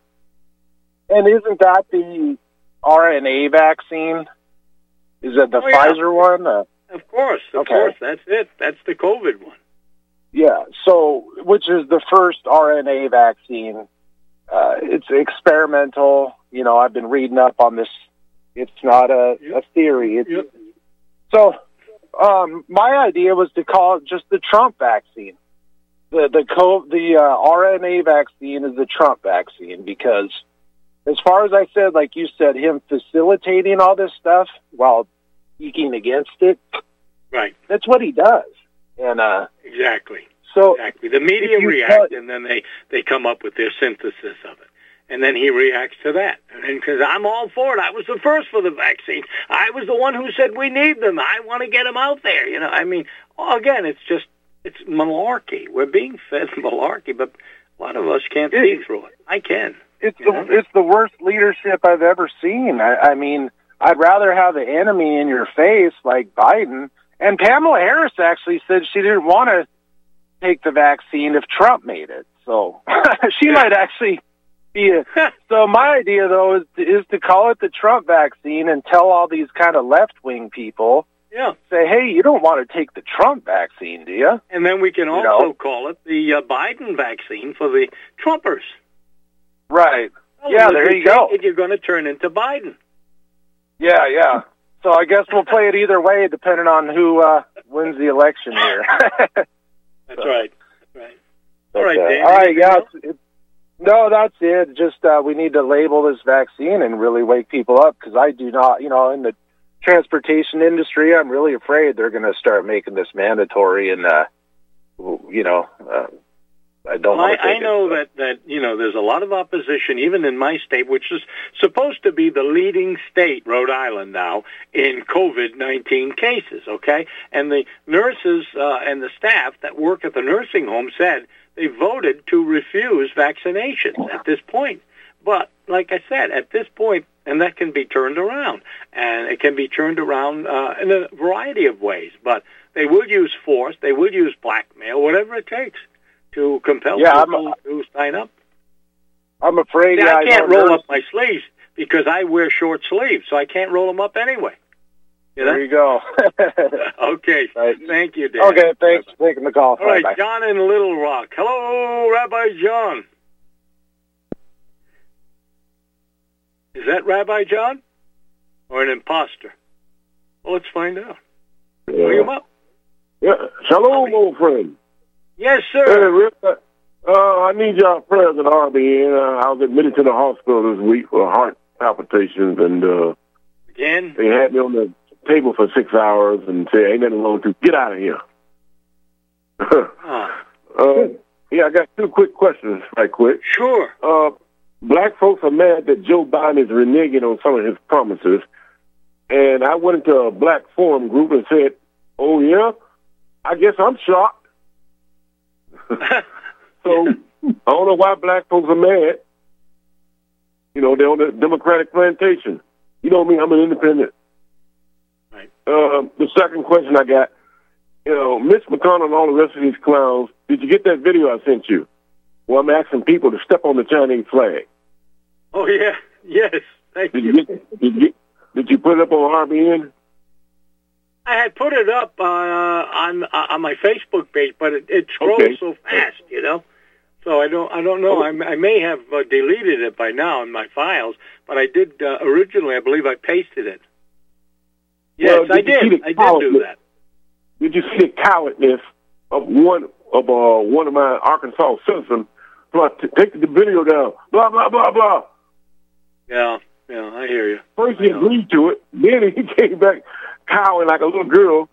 Speaker 15: and isn't that the R N A vaccine? Is it the
Speaker 3: Oh, yeah.
Speaker 15: Pfizer one? Uh,
Speaker 3: Of course, of
Speaker 15: Okay.
Speaker 3: course. That's it. That's the COVID one.
Speaker 15: yeah. So, which is the first R N A vaccine? Uh, it's experimental. You know, I've been reading up on this. It's not a, a theory. It's,
Speaker 3: Yep.
Speaker 15: So, um, my idea was to call it just the Trump vaccine. The the co- the uh, R N A vaccine is the Trump vaccine because, as far as I said, like you said, him facilitating all this stuff while speaking against it,
Speaker 3: Right.
Speaker 15: that's what he does. And uh,
Speaker 3: Exactly.
Speaker 15: so,
Speaker 3: Exactly. The media
Speaker 15: if you
Speaker 3: react,
Speaker 15: cut-
Speaker 3: and then they, they come up with their synthesis of it. And then he reacts to that. And because I'm all for it. I was the first for the vaccine. I was the one who said we need them. I want to get them out there. You know, I mean, again, it's just, it's malarkey. We're being fed malarkey, but a lot of us can't see through it. I can.
Speaker 15: it's the it's the worst leadership I've ever seen. I, I mean, I'd rather have the enemy in your face like Biden. And Pamela Harris actually said she didn't want to take the vaccine if Trump made it. So she might actually be a, so my idea though is is to call it the Trump vaccine and tell all these kind of left wing people,
Speaker 3: Yeah.
Speaker 15: say, hey, you don't want to take the Trump vaccine, do you?
Speaker 3: And then we can
Speaker 15: You
Speaker 3: also
Speaker 15: know?
Speaker 3: call it the uh, Biden vaccine for the Trumpers.
Speaker 15: Right.
Speaker 3: Well,
Speaker 15: Yeah,
Speaker 3: if
Speaker 15: there
Speaker 3: you
Speaker 15: you go.
Speaker 3: take it, you're going to turn into Biden.
Speaker 15: Yeah, yeah. So I guess we'll play it either way, depending on who uh, wins the election here.
Speaker 3: That's right. That's right. All right,
Speaker 15: Uh,
Speaker 3: Dan.
Speaker 15: all right,
Speaker 3: anything
Speaker 15: yeah.
Speaker 3: else?
Speaker 15: It's, it's, no, that's it. Just uh, we need to label this vaccine and really wake people up because I do not, you know, in the transportation industry, I'm really afraid they're going to start making this mandatory and uh, you know, uh, I don't
Speaker 3: Well,
Speaker 15: want to
Speaker 3: I,
Speaker 15: take
Speaker 3: I know
Speaker 15: it.
Speaker 3: that, that, you know, there's a lot of opposition, even in my state, which is supposed to be the leading state, Rhode Island now, in COVID nineteen cases, okay? And the nurses uh, and the staff that work at the nursing home said they voted to refuse vaccinations at this point. But, like I said, at this point, and that can be turned around, and it can be turned around uh, in a variety of ways. But they will use force, they will use blackmail, whatever it takes, to compel
Speaker 15: Yeah,
Speaker 3: people
Speaker 15: I'm,
Speaker 3: to sign up.
Speaker 15: I'm afraid
Speaker 3: See,
Speaker 15: yeah,
Speaker 3: I can't roll
Speaker 15: nurse-
Speaker 3: up my sleeves because I wear short sleeves, so I can't roll them up anyway. You know?
Speaker 15: There you go.
Speaker 3: Okay, thank you, Dan.
Speaker 15: Okay, thanks for taking the call.
Speaker 3: All right,
Speaker 15: Bye-bye.
Speaker 3: John in Little Rock. Hello, Rabbi John. Is that Rabbi John or an imposter? Well, let's find out. Bring him up.
Speaker 16: Yeah. Shalom, old friend.
Speaker 3: Yes,
Speaker 16: Hey,
Speaker 3: sir.
Speaker 16: Rick, uh, uh, I need your prayers at R B N. Uh, I was admitted to the hospital this week for heart palpitations, and uh,
Speaker 3: Again?
Speaker 16: they had me on the table for six hours and said, ain't nothing wrong with you. Get out of here.
Speaker 3: Ah,
Speaker 16: uh, yeah, I got two quick questions right quick.
Speaker 3: Sure.
Speaker 16: Uh, black folks are mad that Joe Biden is reneging on some of his promises. And I went into a black forum group and said, oh, yeah, I guess I'm shocked. So I don't know why black folks are mad. You know, they're on the Democratic plantation. You know me, I'm an independent.
Speaker 3: Right.
Speaker 16: Uh, the second question I got, you know, Mitch McConnell and all the rest of these clowns, did you get that video I sent you? Well, I'm asking people to step on the Chinese flag.
Speaker 3: Oh, yeah. Yes. Thank
Speaker 16: Did
Speaker 3: you.
Speaker 16: you get, did you, get, did you put it up on R B N?
Speaker 3: I had put it up uh, on uh, on my Facebook page, but it, it scrolls
Speaker 16: Okay.
Speaker 3: so fast, you know. So I don't I don't know. I, I may have uh, deleted it by now in my files, but I did uh, originally. I believe I pasted it. Yes,
Speaker 16: Well,
Speaker 3: I
Speaker 16: did you see
Speaker 3: did.
Speaker 16: the
Speaker 3: I did
Speaker 16: cowardness-
Speaker 3: do that.
Speaker 16: Did you see the cowardness of one of uh, one of my Arkansas citizens? So t- take the video down. Blah blah blah blah.
Speaker 3: Yeah, yeah, I hear you.
Speaker 16: First he agreed to it, then he came back cowering like a little girl.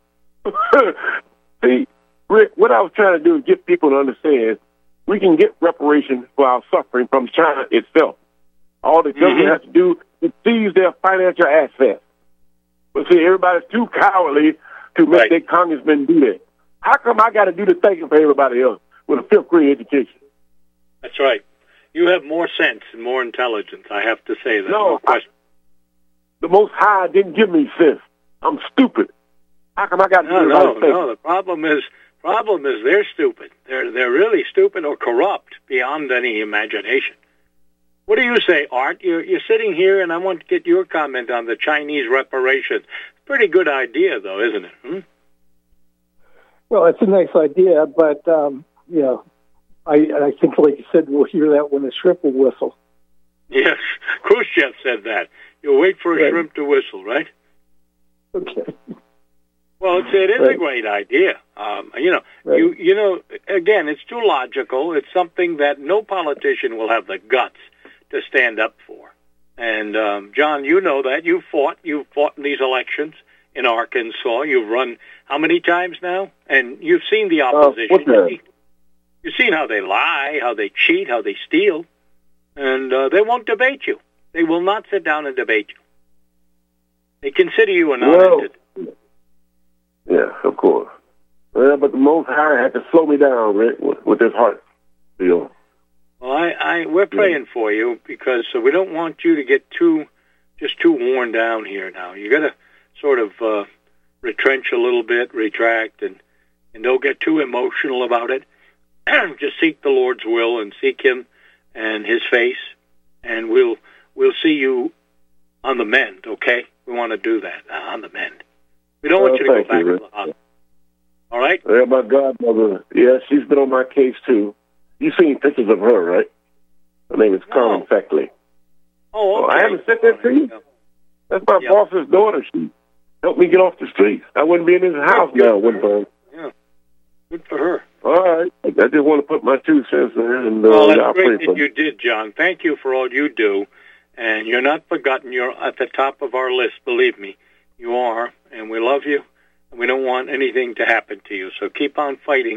Speaker 16: See, Rick, what I was trying to do is get people to understand we can get reparations for our suffering from China itself. All the government
Speaker 3: Mhm.
Speaker 16: has to do is seize their financial assets. But see, everybody's too cowardly to make
Speaker 3: Right.
Speaker 16: their congressmen do that. How come I got to do the thinking for everybody else with a fifth grade education?
Speaker 3: That's right. You have more sense and more intelligence. I have to say that.
Speaker 16: No, I,
Speaker 3: question.
Speaker 16: the Most High didn't give me sense. I'm stupid. How come I got to
Speaker 3: No,
Speaker 16: do the
Speaker 3: no,
Speaker 16: right thing?
Speaker 3: no. The problem is, problem is they're stupid. They're they're really stupid or corrupt beyond any imagination. What do you say, Art? You're you're sitting here, and I want to get your comment on the Chinese reparation. Pretty good idea, though, isn't it? Hmm?
Speaker 6: Well, it's a nice idea, but um, you know, I I think, like you said, we'll hear that when the shrimp will whistle.
Speaker 3: Yes, Khrushchev said that. You'll wait for a
Speaker 6: Right.
Speaker 3: shrimp to whistle, right?
Speaker 6: Okay.
Speaker 3: Well, it's, it is a
Speaker 6: Right.
Speaker 3: great idea. Um, you know,
Speaker 6: Right.
Speaker 3: you you know, again, it's too logical. It's something that no politician will have the guts to stand up for. And um, John, you know that you fought. You fought in these elections in Arkansas. You've run how many times now? And you've seen the opposition.
Speaker 16: what's that?
Speaker 3: You've seen how they lie, how they cheat, how they steal, and uh, they won't debate you. They will not sit down and debate you. They consider you a
Speaker 16: Well,
Speaker 3: non-entity.
Speaker 16: yeah, of course. Well, but the Most High had to slow me down, Rick, with, with this heart deal.
Speaker 3: Well, I, I we're praying for you because uh, we don't want you to get too, just too worn down here. Now you got to sort of uh, retrench a little bit, retract, and and don't get too emotional about it. Just seek the Lord's will and seek Him and His face, and we'll we'll see you on the mend. Okay, we want to do that uh, on the mend. We don't want
Speaker 16: Well,
Speaker 3: you to go
Speaker 16: thank
Speaker 3: back
Speaker 16: you,
Speaker 3: to
Speaker 16: Rick.
Speaker 3: the hospital. All right.
Speaker 16: Yeah, my godmother, yeah, she's been on my case, too. You've seen pictures of her, right? Her name is Carmen Feckley.
Speaker 3: Oh, okay.
Speaker 16: I haven't sent that to you. That's my
Speaker 3: Yep.
Speaker 16: boss's daughter. She helped me get off the streets. I wouldn't be in this house
Speaker 3: good
Speaker 16: now
Speaker 3: for
Speaker 16: one time.
Speaker 3: Yeah, good for her.
Speaker 16: All right. I just want to put my two cents in, and uh,
Speaker 3: Well,
Speaker 16: y'all
Speaker 3: that's
Speaker 16: pray
Speaker 3: great
Speaker 16: for
Speaker 3: that
Speaker 16: me.
Speaker 3: you did, John. Thank you for all you do. And you're not forgotten. You're at the top of our list, believe me. You are, and we love you, and we don't want anything to happen to you. So keep on fighting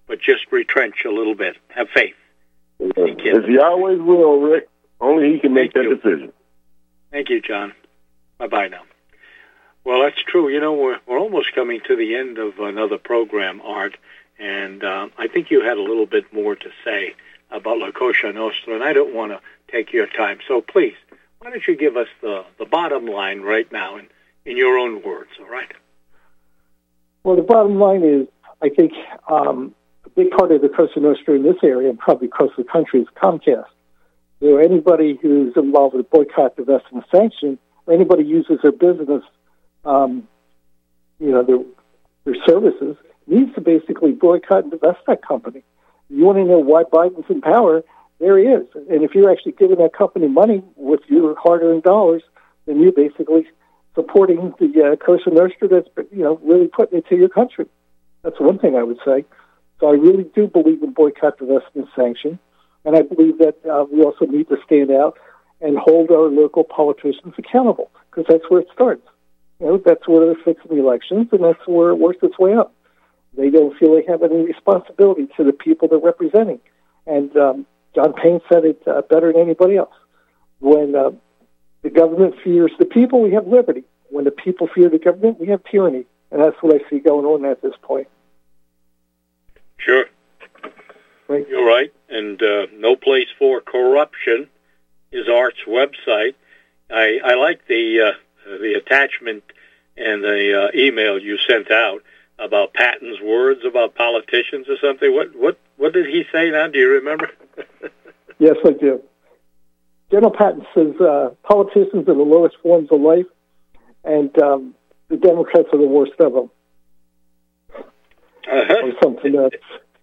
Speaker 3: but just retrench a little bit. Have faith.
Speaker 16: It's Yahweh's will, Rick. Only He can make
Speaker 3: Thank
Speaker 16: that
Speaker 3: you.
Speaker 16: decision.
Speaker 3: Thank you, John. Bye-bye now. Well, that's true. You know, we're, we're almost coming to the end of another program, Art, and um, I think you had a little bit more to say about La Cosa Nostra, and I don't want to take your time. So please, why don't you give us the, the bottom line right now in, in your own words, all right?
Speaker 6: Well, the bottom line is, I think um, a big part of the Cosa Nostra in this area and probably across the country is Comcast. You know, anybody who's involved with boycott, divest, and sanction, or anybody uses their business, um, you know, their, their services, needs to basically boycott and divest that company. You want to know why Biden's in power? There he is. And if you're actually giving that company money with your hard-earned dollars, then you're basically supporting the uh, Cosa Nostra that's, you know, really putting it to your country. That's one thing I would say. So I really do believe in boycott, divest, and sanction. And I believe that uh, we also need to stand out and hold our local politicians accountable, because that's where it starts. You know, that's where they're fixing the elections, and that's where it works its way up. They don't feel they have any responsibility to the people they're representing. And um, John Payne said it uh, better than anybody else. When uh, the government fears the people, we have liberty. When the people fear the government, we have tyranny. And that's what I see going on at this point.
Speaker 3: Sure.
Speaker 6: Right.
Speaker 3: You're right. And uh, No Place for Corruption is Art's website. I, I like the uh, the attachment and the uh, email you sent out about Patton's words about politicians or something. What what what did he say now? Do you remember?
Speaker 6: Yes, I do. General Patton says uh, politicians are the lowest forms of life, and um, the Democrats are the worst of them.
Speaker 3: Uh-huh.
Speaker 6: Or something else.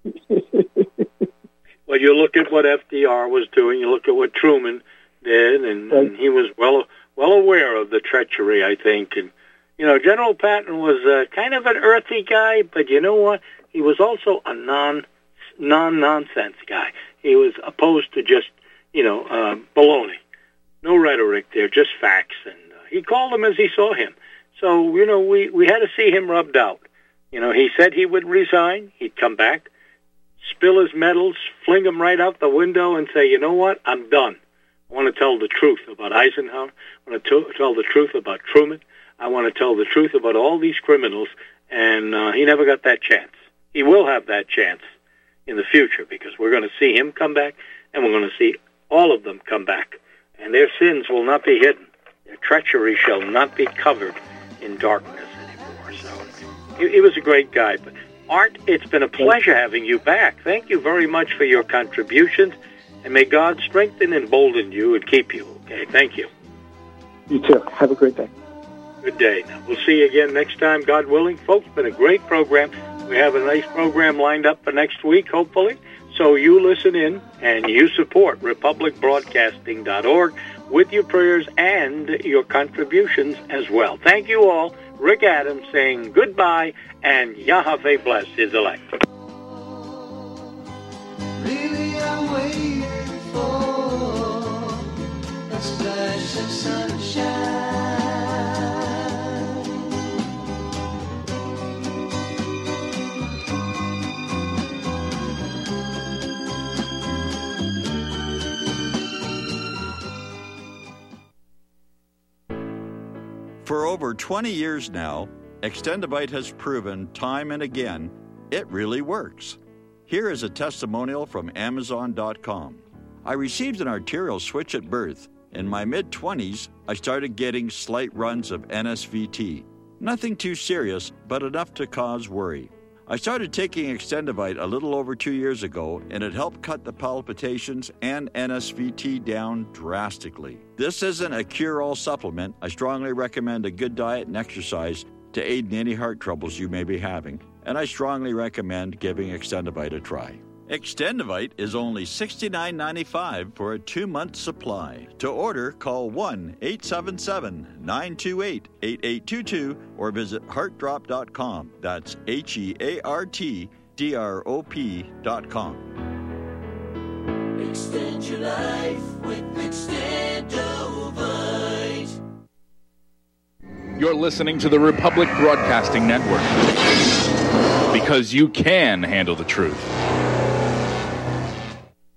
Speaker 3: Well, you look at what F D R was doing. You look at what Truman did, and,
Speaker 6: right.
Speaker 3: and he was well well aware of the treachery, I think. And you know, General Patton was uh, kind of an earthy guy, but you know what? He was also a non non nonsense guy. He was opposed to just you know uh, baloney, no rhetoric there, just facts, and uh, he called him as he saw him. So you know, we we had to see him rubbed out. You know, he said he would resign. He'd come back, spill his medals, fling them right out the window, and say, you know what, I'm done. I want to tell the truth about Eisenhower. I want to t- tell the truth about Truman. I want to tell the truth about all these criminals, and uh, he never got that chance. He will have that chance in the future, because we're going to see him come back, and we're going to see all of them come back. And their sins will not be hidden. Their treachery shall not be covered in darkness anymore. So he, he was a great guy. But Art, it's been a pleasure having you back. Thank you very much for your contributions, and may God strengthen and embolden you and keep you. Okay, thank you.
Speaker 6: You too. Have a great day.
Speaker 3: Good day. Now, we'll see you again next time, God willing. Folks, been a great program. We have a nice program lined up for next week, hopefully. So you listen in and you support republic broadcasting dot org with your prayers and your contributions as well. Thank you all. Rick Adams saying goodbye, and Yahweh bless his elect.
Speaker 1: Really, I'm waiting for a splash of sunshine.
Speaker 13: For over twenty years now, Extendivite has proven time and again it really works. Here is a testimonial from Amazon dot com. I received an arterial switch at birth. In my mid-twenties, I started getting slight runs of N S V T. Nothing too serious, but enough to cause worry. I started taking Extendivite a little over two years ago, and it helped cut the palpitations and N S V T down drastically. This isn't a cure-all supplement. I strongly recommend a good diet and exercise to aid in any heart troubles you may be having, and I strongly recommend giving Extendivite a try. Extendivite is only sixty-nine ninety-five for a two-month supply. To order, call one eight seven seven, nine two eight, eight eight two two or visit heart drop dot com. That's H E A R T D R O P dot com.
Speaker 1: Extend your life with Extendovite.
Speaker 17: You're listening to the Republic Broadcasting Network. because you can handle the truth.